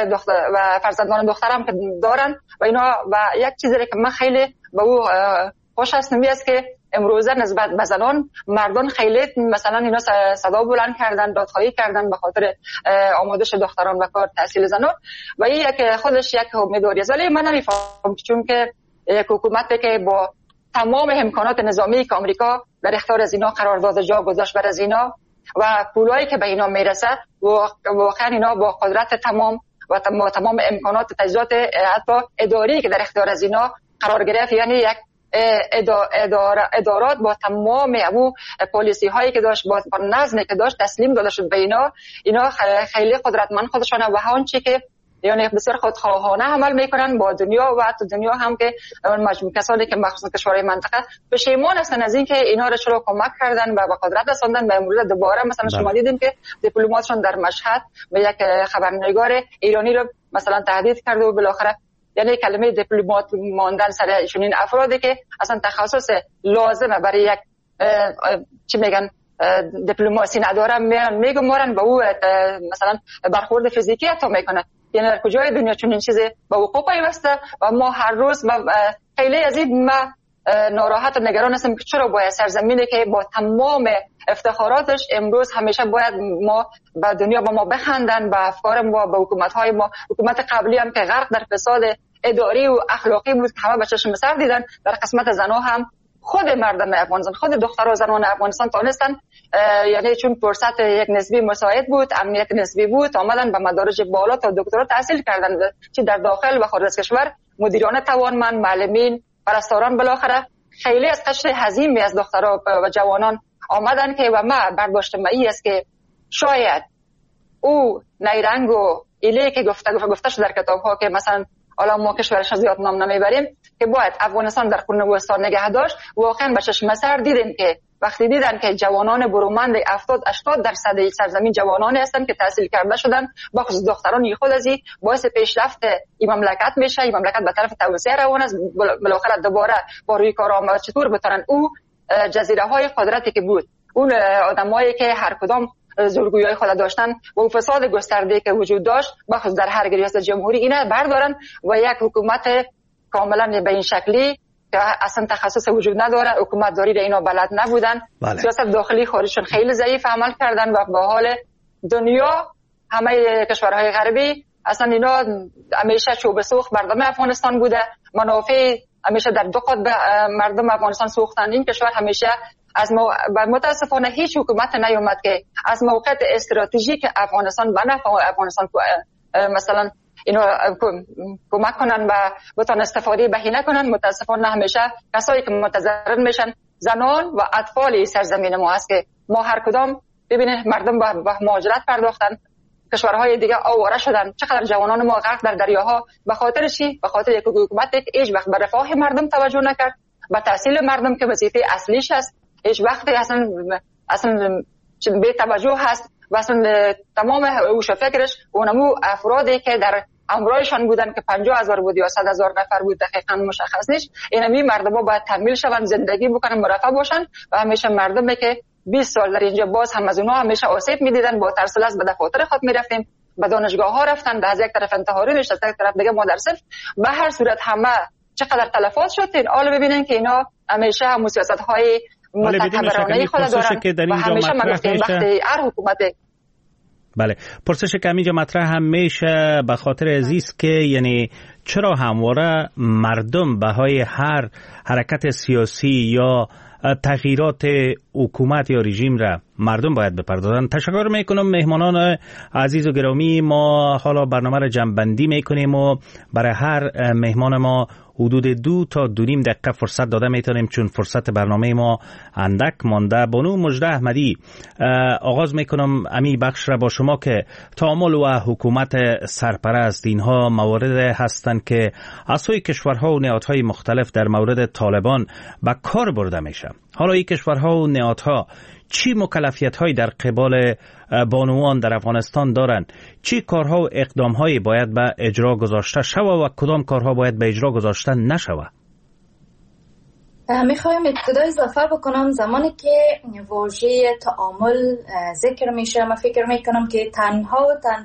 و فرزندان دخترم که دارن و اینا. و یک چیزی که من خیلی به او خوش هستم است که امروزه نسبت به زنان مردان خیلی مثلا اینا صدا بلند کردن، دادخواهی کردن به خاطر آموزش دختران و کار تحصیل زنان و این یک خودش یک امیدواری است. ولی من نمیفهمم چون که یک حکومتی که با تمام امکانات نظامی که آمریکا در اختیار از اینا قرار داده جا گذاشت بر از اینا و پولایی که به اینا میرسه واقعا اینا با قدرت تمام و تمام امکانات تجهیزات حتی اداری که در اختیار از اینا قرار گرفت، یعنی یک ادارات با تمام او پالیسی هایی که داشت با نظمی که داشت تسلیم داده شد به اینا خیلی قدرتمند خودشانه و هر چی که یعنی بسیار خودخواهانه عمل میکنن با دنیا و حتی دنیا هم که مجموع کسانی که مخصوصا کشورهای منطقه پشیمان هستن از اینکه اینا رو چرا کمک کردن و به قدرت رساندن. به امروز دوباره مثلا شما دیدین که دیپلماتشون در مشهد به یک خبرنگار ایرانی رو مثلا تهدید کرد و بالاخره یعنی کلمه دیپلمات ماندن سر چنین افرادی که اصلا تخصص لازمه برای یک چی میگن دیپلماسی ندارن میگمارن به او مثلا برخورد فیزیکی حتی میکنن. یعنی در کجای دنیا چنین چیزی به وقوع پیوسته و ما هر روز خیلی از این ناراحت و نگران هستم که چرا باید سرزمینی که با تمام افتخاراتش امروز همیشه باید ما به دنیا با ما بخندن، به افکار ما، به حکومت‌های ما. حکومت قبلی هم که غرق در فساد اداری و اخلاقی بود که همه به چشم سر دیدن، در قسمت زنها هم خود مردم افغانستان، خود دخترها و زنان افغانستان تونستن، یعنی چون فرصت یک نسبی مساعد بود، امنیت نسبی بود، آمدن به مدارج بالا تا دکترا تحصیل کردن، چه در داخل و خارج از کشور. مدیران توانمند، معلمین، پرستاران، بالاخره خیلی از قشر عظیمی از دخترها و جوانان آمدن که و ما برداشت مایی است که شاید او نیرنگ و ایلی که گفته شده در کتاب ها که مثلا حالا ما کشورش زیاد نام نمیبریم که باید افغانستان در قرون وسطا نگه داشت. واقعا به چشم سر دیدن که وقتی دیدن که جوانان برومند 70-80% سرزمین جوانانی هستند که تحصیل کرده شدن، با خصوص دختران خود از این باعث پیشرفت این مملکت میشه. این مملکت به طرف توسعه روان است. بالاخره دوباره با روی کار آمد چطور بتونن او جزیره های قدرتی که بود، اون آدمایی که هر کدام زورگویی خود داشتن و فساد گسترده که وجود داشت بخصوص در هر ریاست جمهوری اینا بردارن و یک حکومت کاملا به این شکلی که اصلا تخصص وجود نداره، حکومت داری را اینا بلد نبودن. سیاست داخلی خارجشون خیلی ضعیف عمل کردن و به حال دنیا همه کشورهای غربی اصلا اینا همیشه چوب سوخت مردم افغانستان بوده، منافع همیشه در دو قطب مردم افغانستان سوختن. این کشور همیشه از متاسفانه هیچ حکومت نیومد که از موقعیت استراتژیک افغانستان به نفع افغانستان مثلا اینو کمک کنن و بتونن استفاده بهینه کنن. متاسفانه همیشه کسایی که متضرر میشن زنان و اطفال سرزمین ما هست که ما هر کدام ببینید مردم به مهاجرت پرداختن، کشورهای دیگه آواره شدن، چقدر جوانان ما غرق در دریاها. به خاطر چی؟ به خاطر یک حکومت که هیچ وقت به رفاه مردم توجه نکرد، به تحصیل مردم که وظیفه اصلیش است هیچ وقت اصلا به توجه هست و اصلا تمام اوش فکرش اونمو افرادی که در امرایشان بودن که 50,000 بود یا 100,000 نفر بود دقیقاً مشخص نیست، اینمی مردم ها باید تکمیل شوند، زندگی بکنن، مرفه باشن و همیشه مردمی که 20 سال در اینجا باز هم از اونها همیشه آسیب میدیدن. با ترس از به دفاتر خود میرفتیم، به دانشگاه ها رفتن، از یک طرف انتحاری نشد، از یک طرف دیگه مدرسه. به هر صورت همه چقدر تلفات شد. حالا ببینین که اینا همیشه هم سیاست های متکبرانه خود دارن و همیشه منافع وقتی هر حکومت. بله، پرسش که اینجا مطرح هم میشه به خاطر عزیز که یعنی چرا همواره مردم بهای هر حرکت سیاسی یا تغییرات حکومت یا رژیم را مردم باید بپردازند. تشکر میکنم مهمانان عزیز و گرامی. ما حالا برنامه را جمع‌بندی میکنیم و برای هر مهمان ما حدود 2 تا 2.5 دقیقه فرصت داده میتونیم چون فرصت برنامه ما اندک مانده. بانو مژده احمدی، آغاز میکنم امی بخش را با شما که تعامل و حکومت سرپرست اینها موارد هستند که از سوی کشورها و نهادهای مختلف در مورد طالبان به کار برده میشه. حالا این کشورها و نهادها چی مکلفیت‌هایی در قبال بانوان در افغانستان دارند؟ چی کارها و اقدام‌هایی باید به اجرا گذاشته شود و کدام کارها باید به اجرا گذاشته نشود؟ میخوایم ابتدا اضافه بکنم زمانی که واژه تعامل ذکر میشه من فکر میکنم که تنها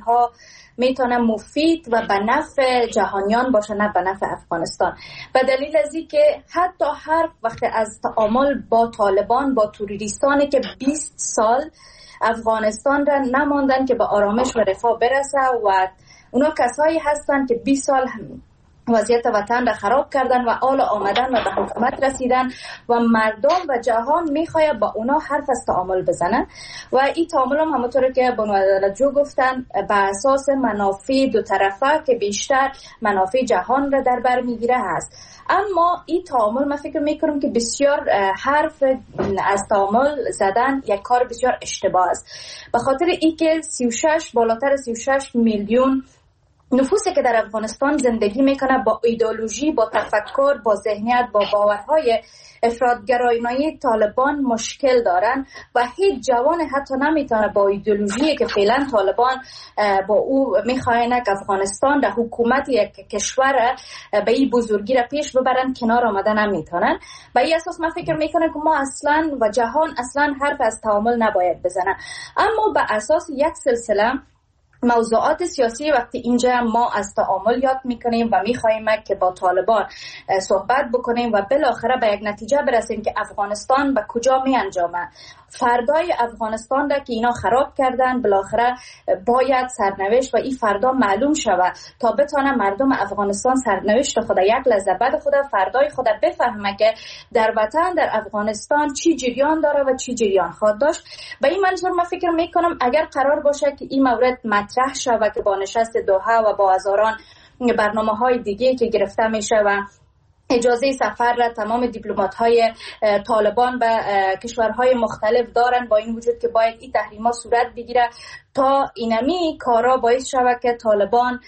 میتونه مفید و به نفع جهانیان باشه نه به نفع افغانستان. به دلیل از این که حتی هر وقت از تعامل با طالبان با توریستانی که 20 سال افغانستان را نماندن که به آرامش و رفاه برسه و اونا کسایی هستن که 20 سال وضعیت وطن را خراب کردن و حالا آمدن و به حکومت رسیدن و مردم و جهان میخواد با اونا حرف از تعامل بزنن و این تعامل هم همونطور که بانو عدالت‌جو گفتن به اساس منافع دو طرفه که بیشتر منافع جهان را در بر میگیره هست. اما این تعامل من فکر میکنم که بسیار حرف از تعامل زدن یک کار بسیار اشتباه است، به خاطر اینکه بالاتر 36 میلیون نفوسی که در افغانستان زندگی میکنه با ایدئولوژی، با تفکر، با ذهنیت، با باورهای افراطگرایانه طالبان مشکل دارن و هیچ جوان حتی نمیتونه با ایدئولوژی که فعلا طالبان با او میخواین که افغانستان در حکومت یک کشور به این بزرگی را پیش ببرن کنار آمدن نمیتونن. و این اساس من فکر میکنم که ما اصلا و جهان اصلا حرف از تعامل نباید بزنن. اما به اساس یک سلسله موضوعات سیاسی وقتی اینجا ما از تعامل یاد میکنیم و میخوایم که با طالبان صحبت بکنیم و بالاخره به یک نتیجه برسیم که افغانستان به کجا می انجامه، فردای افغانستان را که اینا خراب کردن بالاخره باید سرنوشت و این فردا معلوم شود تا بتونه مردم افغانستان سرنوشت خود یک لحظه بعد خود فردای خود بفهمه که در وطن در افغانستان چی جریان داره و چی جریان خواهد داشت. به این منظور من فکر میکنم اگر قرار باشه که این مورد مطرح شود که با نشست دوحه و با هزاران برنامه‌های دیگه که گرفته میشه و اجازه سفر را تمام دیپلمات‌های طالبان به کشورهای مختلف دارن، با این وجود که باید این تحریم‌ها صورت بگیره تا اینمی کارا باعث شود که طالبان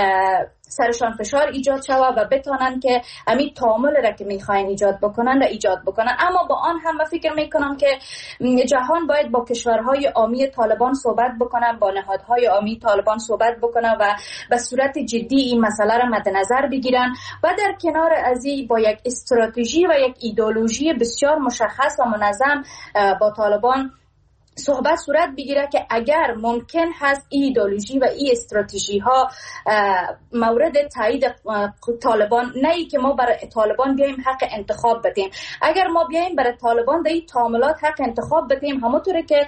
سرشان فشار ایجاد شود و بتونن که همین تعامل را که میخواین ایجاد بکنن. اما با آن هم فکر میکنم که جهان باید با کشورهای عامی طالبان صحبت بکنن، با نهادهای عامی طالبان صحبت بکنن و به صورت جدی این مسئله را مد نظر بگیرن و در کنار از این با یک استراتژی و یک ایدئولوژی بسیار مشخص و منظم با طالبان صحبت صورت بگیره که اگر ممکن هست این ایدئولوژی و این استراتژی ها مورد تایید طالبان، نه ای که ما برای طالبان بیایم حق انتخاب بدیم. اگر ما بیایم برای طالبان در این تعاملات حق انتخاب بدیم، همونطوره که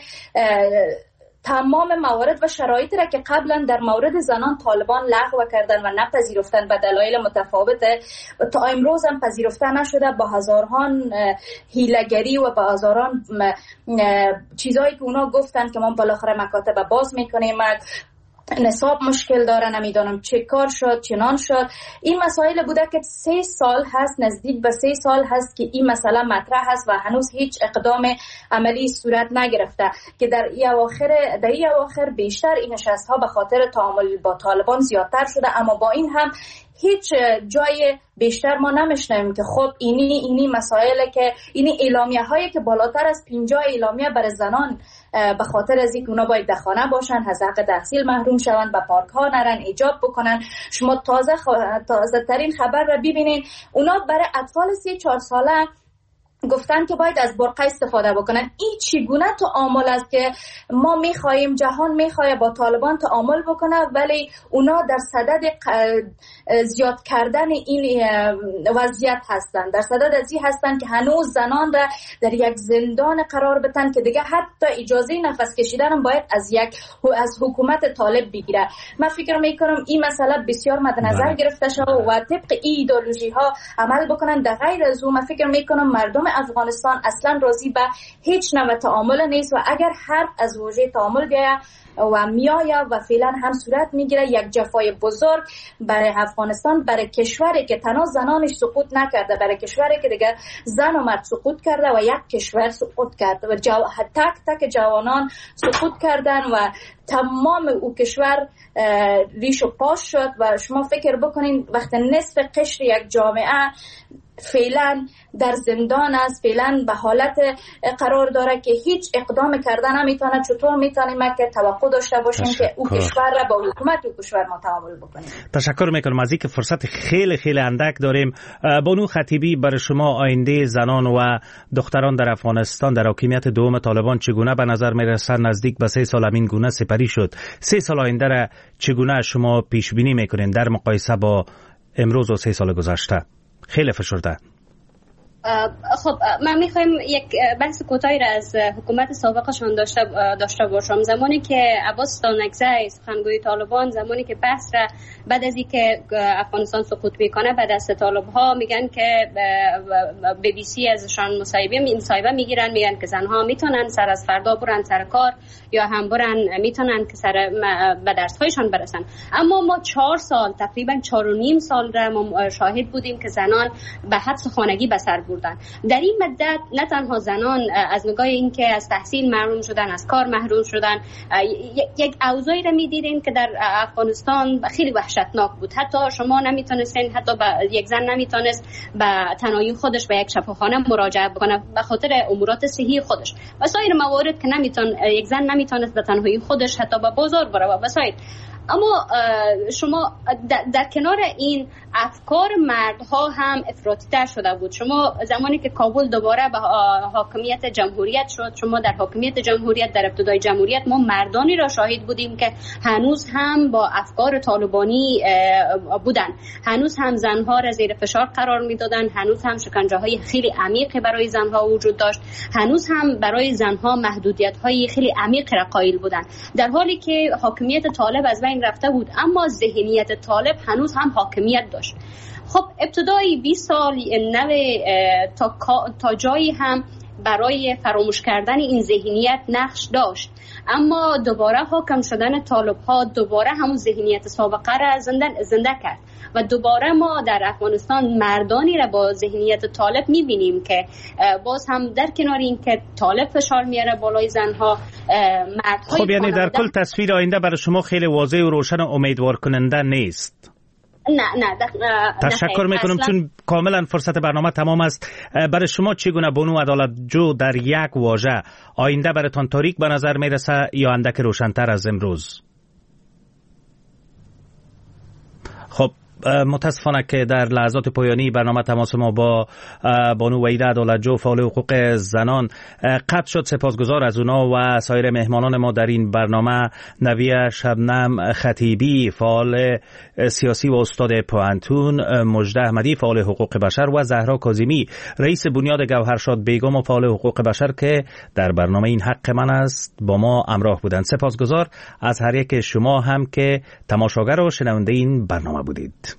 تمام موارد و شرایطی را که قبلا در مورد زنان طالبان لغو کردن و نپذیرفتن به دلایل متفاوت، تا امروز هم پذیرفته نشده، با هزاران حیله‌گری و با هزاران چیزایی که اونا گفتن که ما بالاخره مکاتب باز میکنیم، نصاب مشکل داره، نمیدونم چه کار شد چنان شد. این مسائل بوده که 3 سال هست، نزدیک به 3 سال هست که این مسئله مطرح هست و هنوز هیچ اقدام عملی صورت نگرفته که در این اواخر بیشتر این نشست ها به خاطر تعامل با طالبان زیادتر شده. اما با این هم هیچ جای بیشتر ما نمیشنیم که خب اینی مسائل که اینی اعلامیه هایی که بالاتر از 50 اعلامیه برای زنان به خاطر از اینکه اونا باید در خانه باشن، از حق تحصیل محروم شوند، به پارک ها نرن، ایجاب بکنن. شما تازه ترین خبر را ببینین، اونا برای اطفال 3-4 ساله گفتن که باید از برقه استفاده بکنن. این چگونه تعامل است که ما میخواهیم، جهان میخواه با طالبان تعامل بکنه، ولی اونا در صدد زیاد کردن این وضعیت هستن، در صدد از این هستن که هنوز زنان را در یک زندان قرار بدن که دیگه حتی اجازه نفس کشیدن هم باید از حکومت طالب بگیره. من فکر میکنم این مسئله بسیار مد نظر گرفته شده و طبق این ایدئولوژی ها عمل بکنن. در غیر از اون من فکر میکنم مردم افغانستان اصلا راضی به هیچ نوع تعامل نیست و اگر حرف از واژه تعامل بیاید و میاید و فعلا هم صورت میگیره، یک جفای بزرگ برای افغانستان، برای کشوری که تنها زنانش سقوط نکرده، برای کشوری که دیگه زن و مرد سقوط کرده و یک کشور سقوط کرده و تک جوانان سقوط کردن و تمام او کشور ریش و پاش شد. و شما فکر بکنین وقتی نصف قشر یک جامعه فعلا در زندان است، فعلا به حالت قرار داره که هیچ اقدام کردن نمیتونه، چطور میتونیم که توقع داشته باشیم که او کشور را با حکومت او کشور متعامل بکنیم؟ تشکر میکنم. از اینکه فرصت خیلی اندک داریم، بانو خطیبی، برای شما آینده زنان و دختران در افغانستان در حاکمیت دوم طالبان چگونه به نظر میرسه؟ نزدیک به 3 سال همین گونه سپری شد. 3 سال آینده را چگونه شما پیش بینی میکنین در مقایسه با امروز و 3 سال گذشته؟ خیلی فشرده. خب من میخوایم یک بحث کوتاهی را از حکومت سابقشان داشته باشم. زمانی که عباس دانکزی سخنگوی طالبان، زمانی که بحث را بعد از اینکه افغانستان سقوط میکنه به دست طالب ها، میگن که BBC ازشان مصاحبه میگیرن، میگن که زنها میتونن سر از فردا برن سر کار یا هم برن میتونن که سر به درس هایشان برسن. اما ما 4 سال تقریبا 4.5 سال را ما شاهد بودیم که زنان به حبس خانگی به سر بردن. در این مدت نه تنها زنان از نگاه اینکه از تحصیل محروم شدن، از کار محروم شدن، یک اوضاعی را می‌دیدین که در افغانستان خیلی وحشتناک بود. حتی شما نمیتونستین، حتی یک زن نمیتونست به تنهایی خودش به یک شفاخانه مراجعه بکنه به خاطر امورات صحی خودش و سایر موارد که یک زن نمیتونست به تنهایی خودش حتی به بازار بره و وسایل. اما شما در کنار این افکار مردها هم افراطی‌تر شده بود. شما زمانی که کابل دوباره به حاکمیت جمهوریت شد، شما در حاکمیت جمهوریت، در ابتدای جمهوریت ما مردانی را شاهد بودیم که هنوز هم با افکار طالبانی بودن، هنوز هم زنها را زیر فشار قرار میدادن، هنوز هم شکنجه‌های خیلی عمیقی برای زنها وجود داشت، هنوز هم برای زنها محدودیت‌های خیلی عمیق را قائل بودن، در حالی که حاکمیت طالب از بین رفته بود اما ذهنیت طالب هنوز هم حاکمیت داشت. خب ابتدای 20 سال تا جایی هم برای فراموش کردن این ذهنیت نقش داشت، اما دوباره حاکم شدن طالب ها دوباره همون ذهنیت سابقه را زنده کرد و دوباره ما در افغانستان مردانی را با ذهنیت طالب میبینیم که باز هم در کنار این که طالب فشار میاره بالای زنها، مردهای خب یعنی در کل تصویر آینده برای شما خیلی واضح و روشن و امیدوار کننده نیست؟ نه تشکر میکنم چون کاملا فرصت برنامه تمام است. برای شما چگونه بانو عدالت جو در یک واژه آینده براتون تاریک به نظر میرسه یا اندک روشن‌تر از امروز؟ خب متاسفانه که در لحظات پایانی برنامه تماس ما با بانو وحیده عدالتجو فعال حقوق زنان قطع شد. سپاسگزار از اونا و سایر مهمانان ما در این برنامه، نویه شبنم خطیبی فعال سیاسی و استاد پوهنتون، مجده احمدی فعال حقوق بشر و زهرا کاظمی رئیس بنیاد گوهرشاد بیگم و فعال حقوق بشر که در برنامه این حق من است با ما همراه بودند. سپاسگزار از هر یک شما هم که تماشاگر و شنونده این برنامه بودید.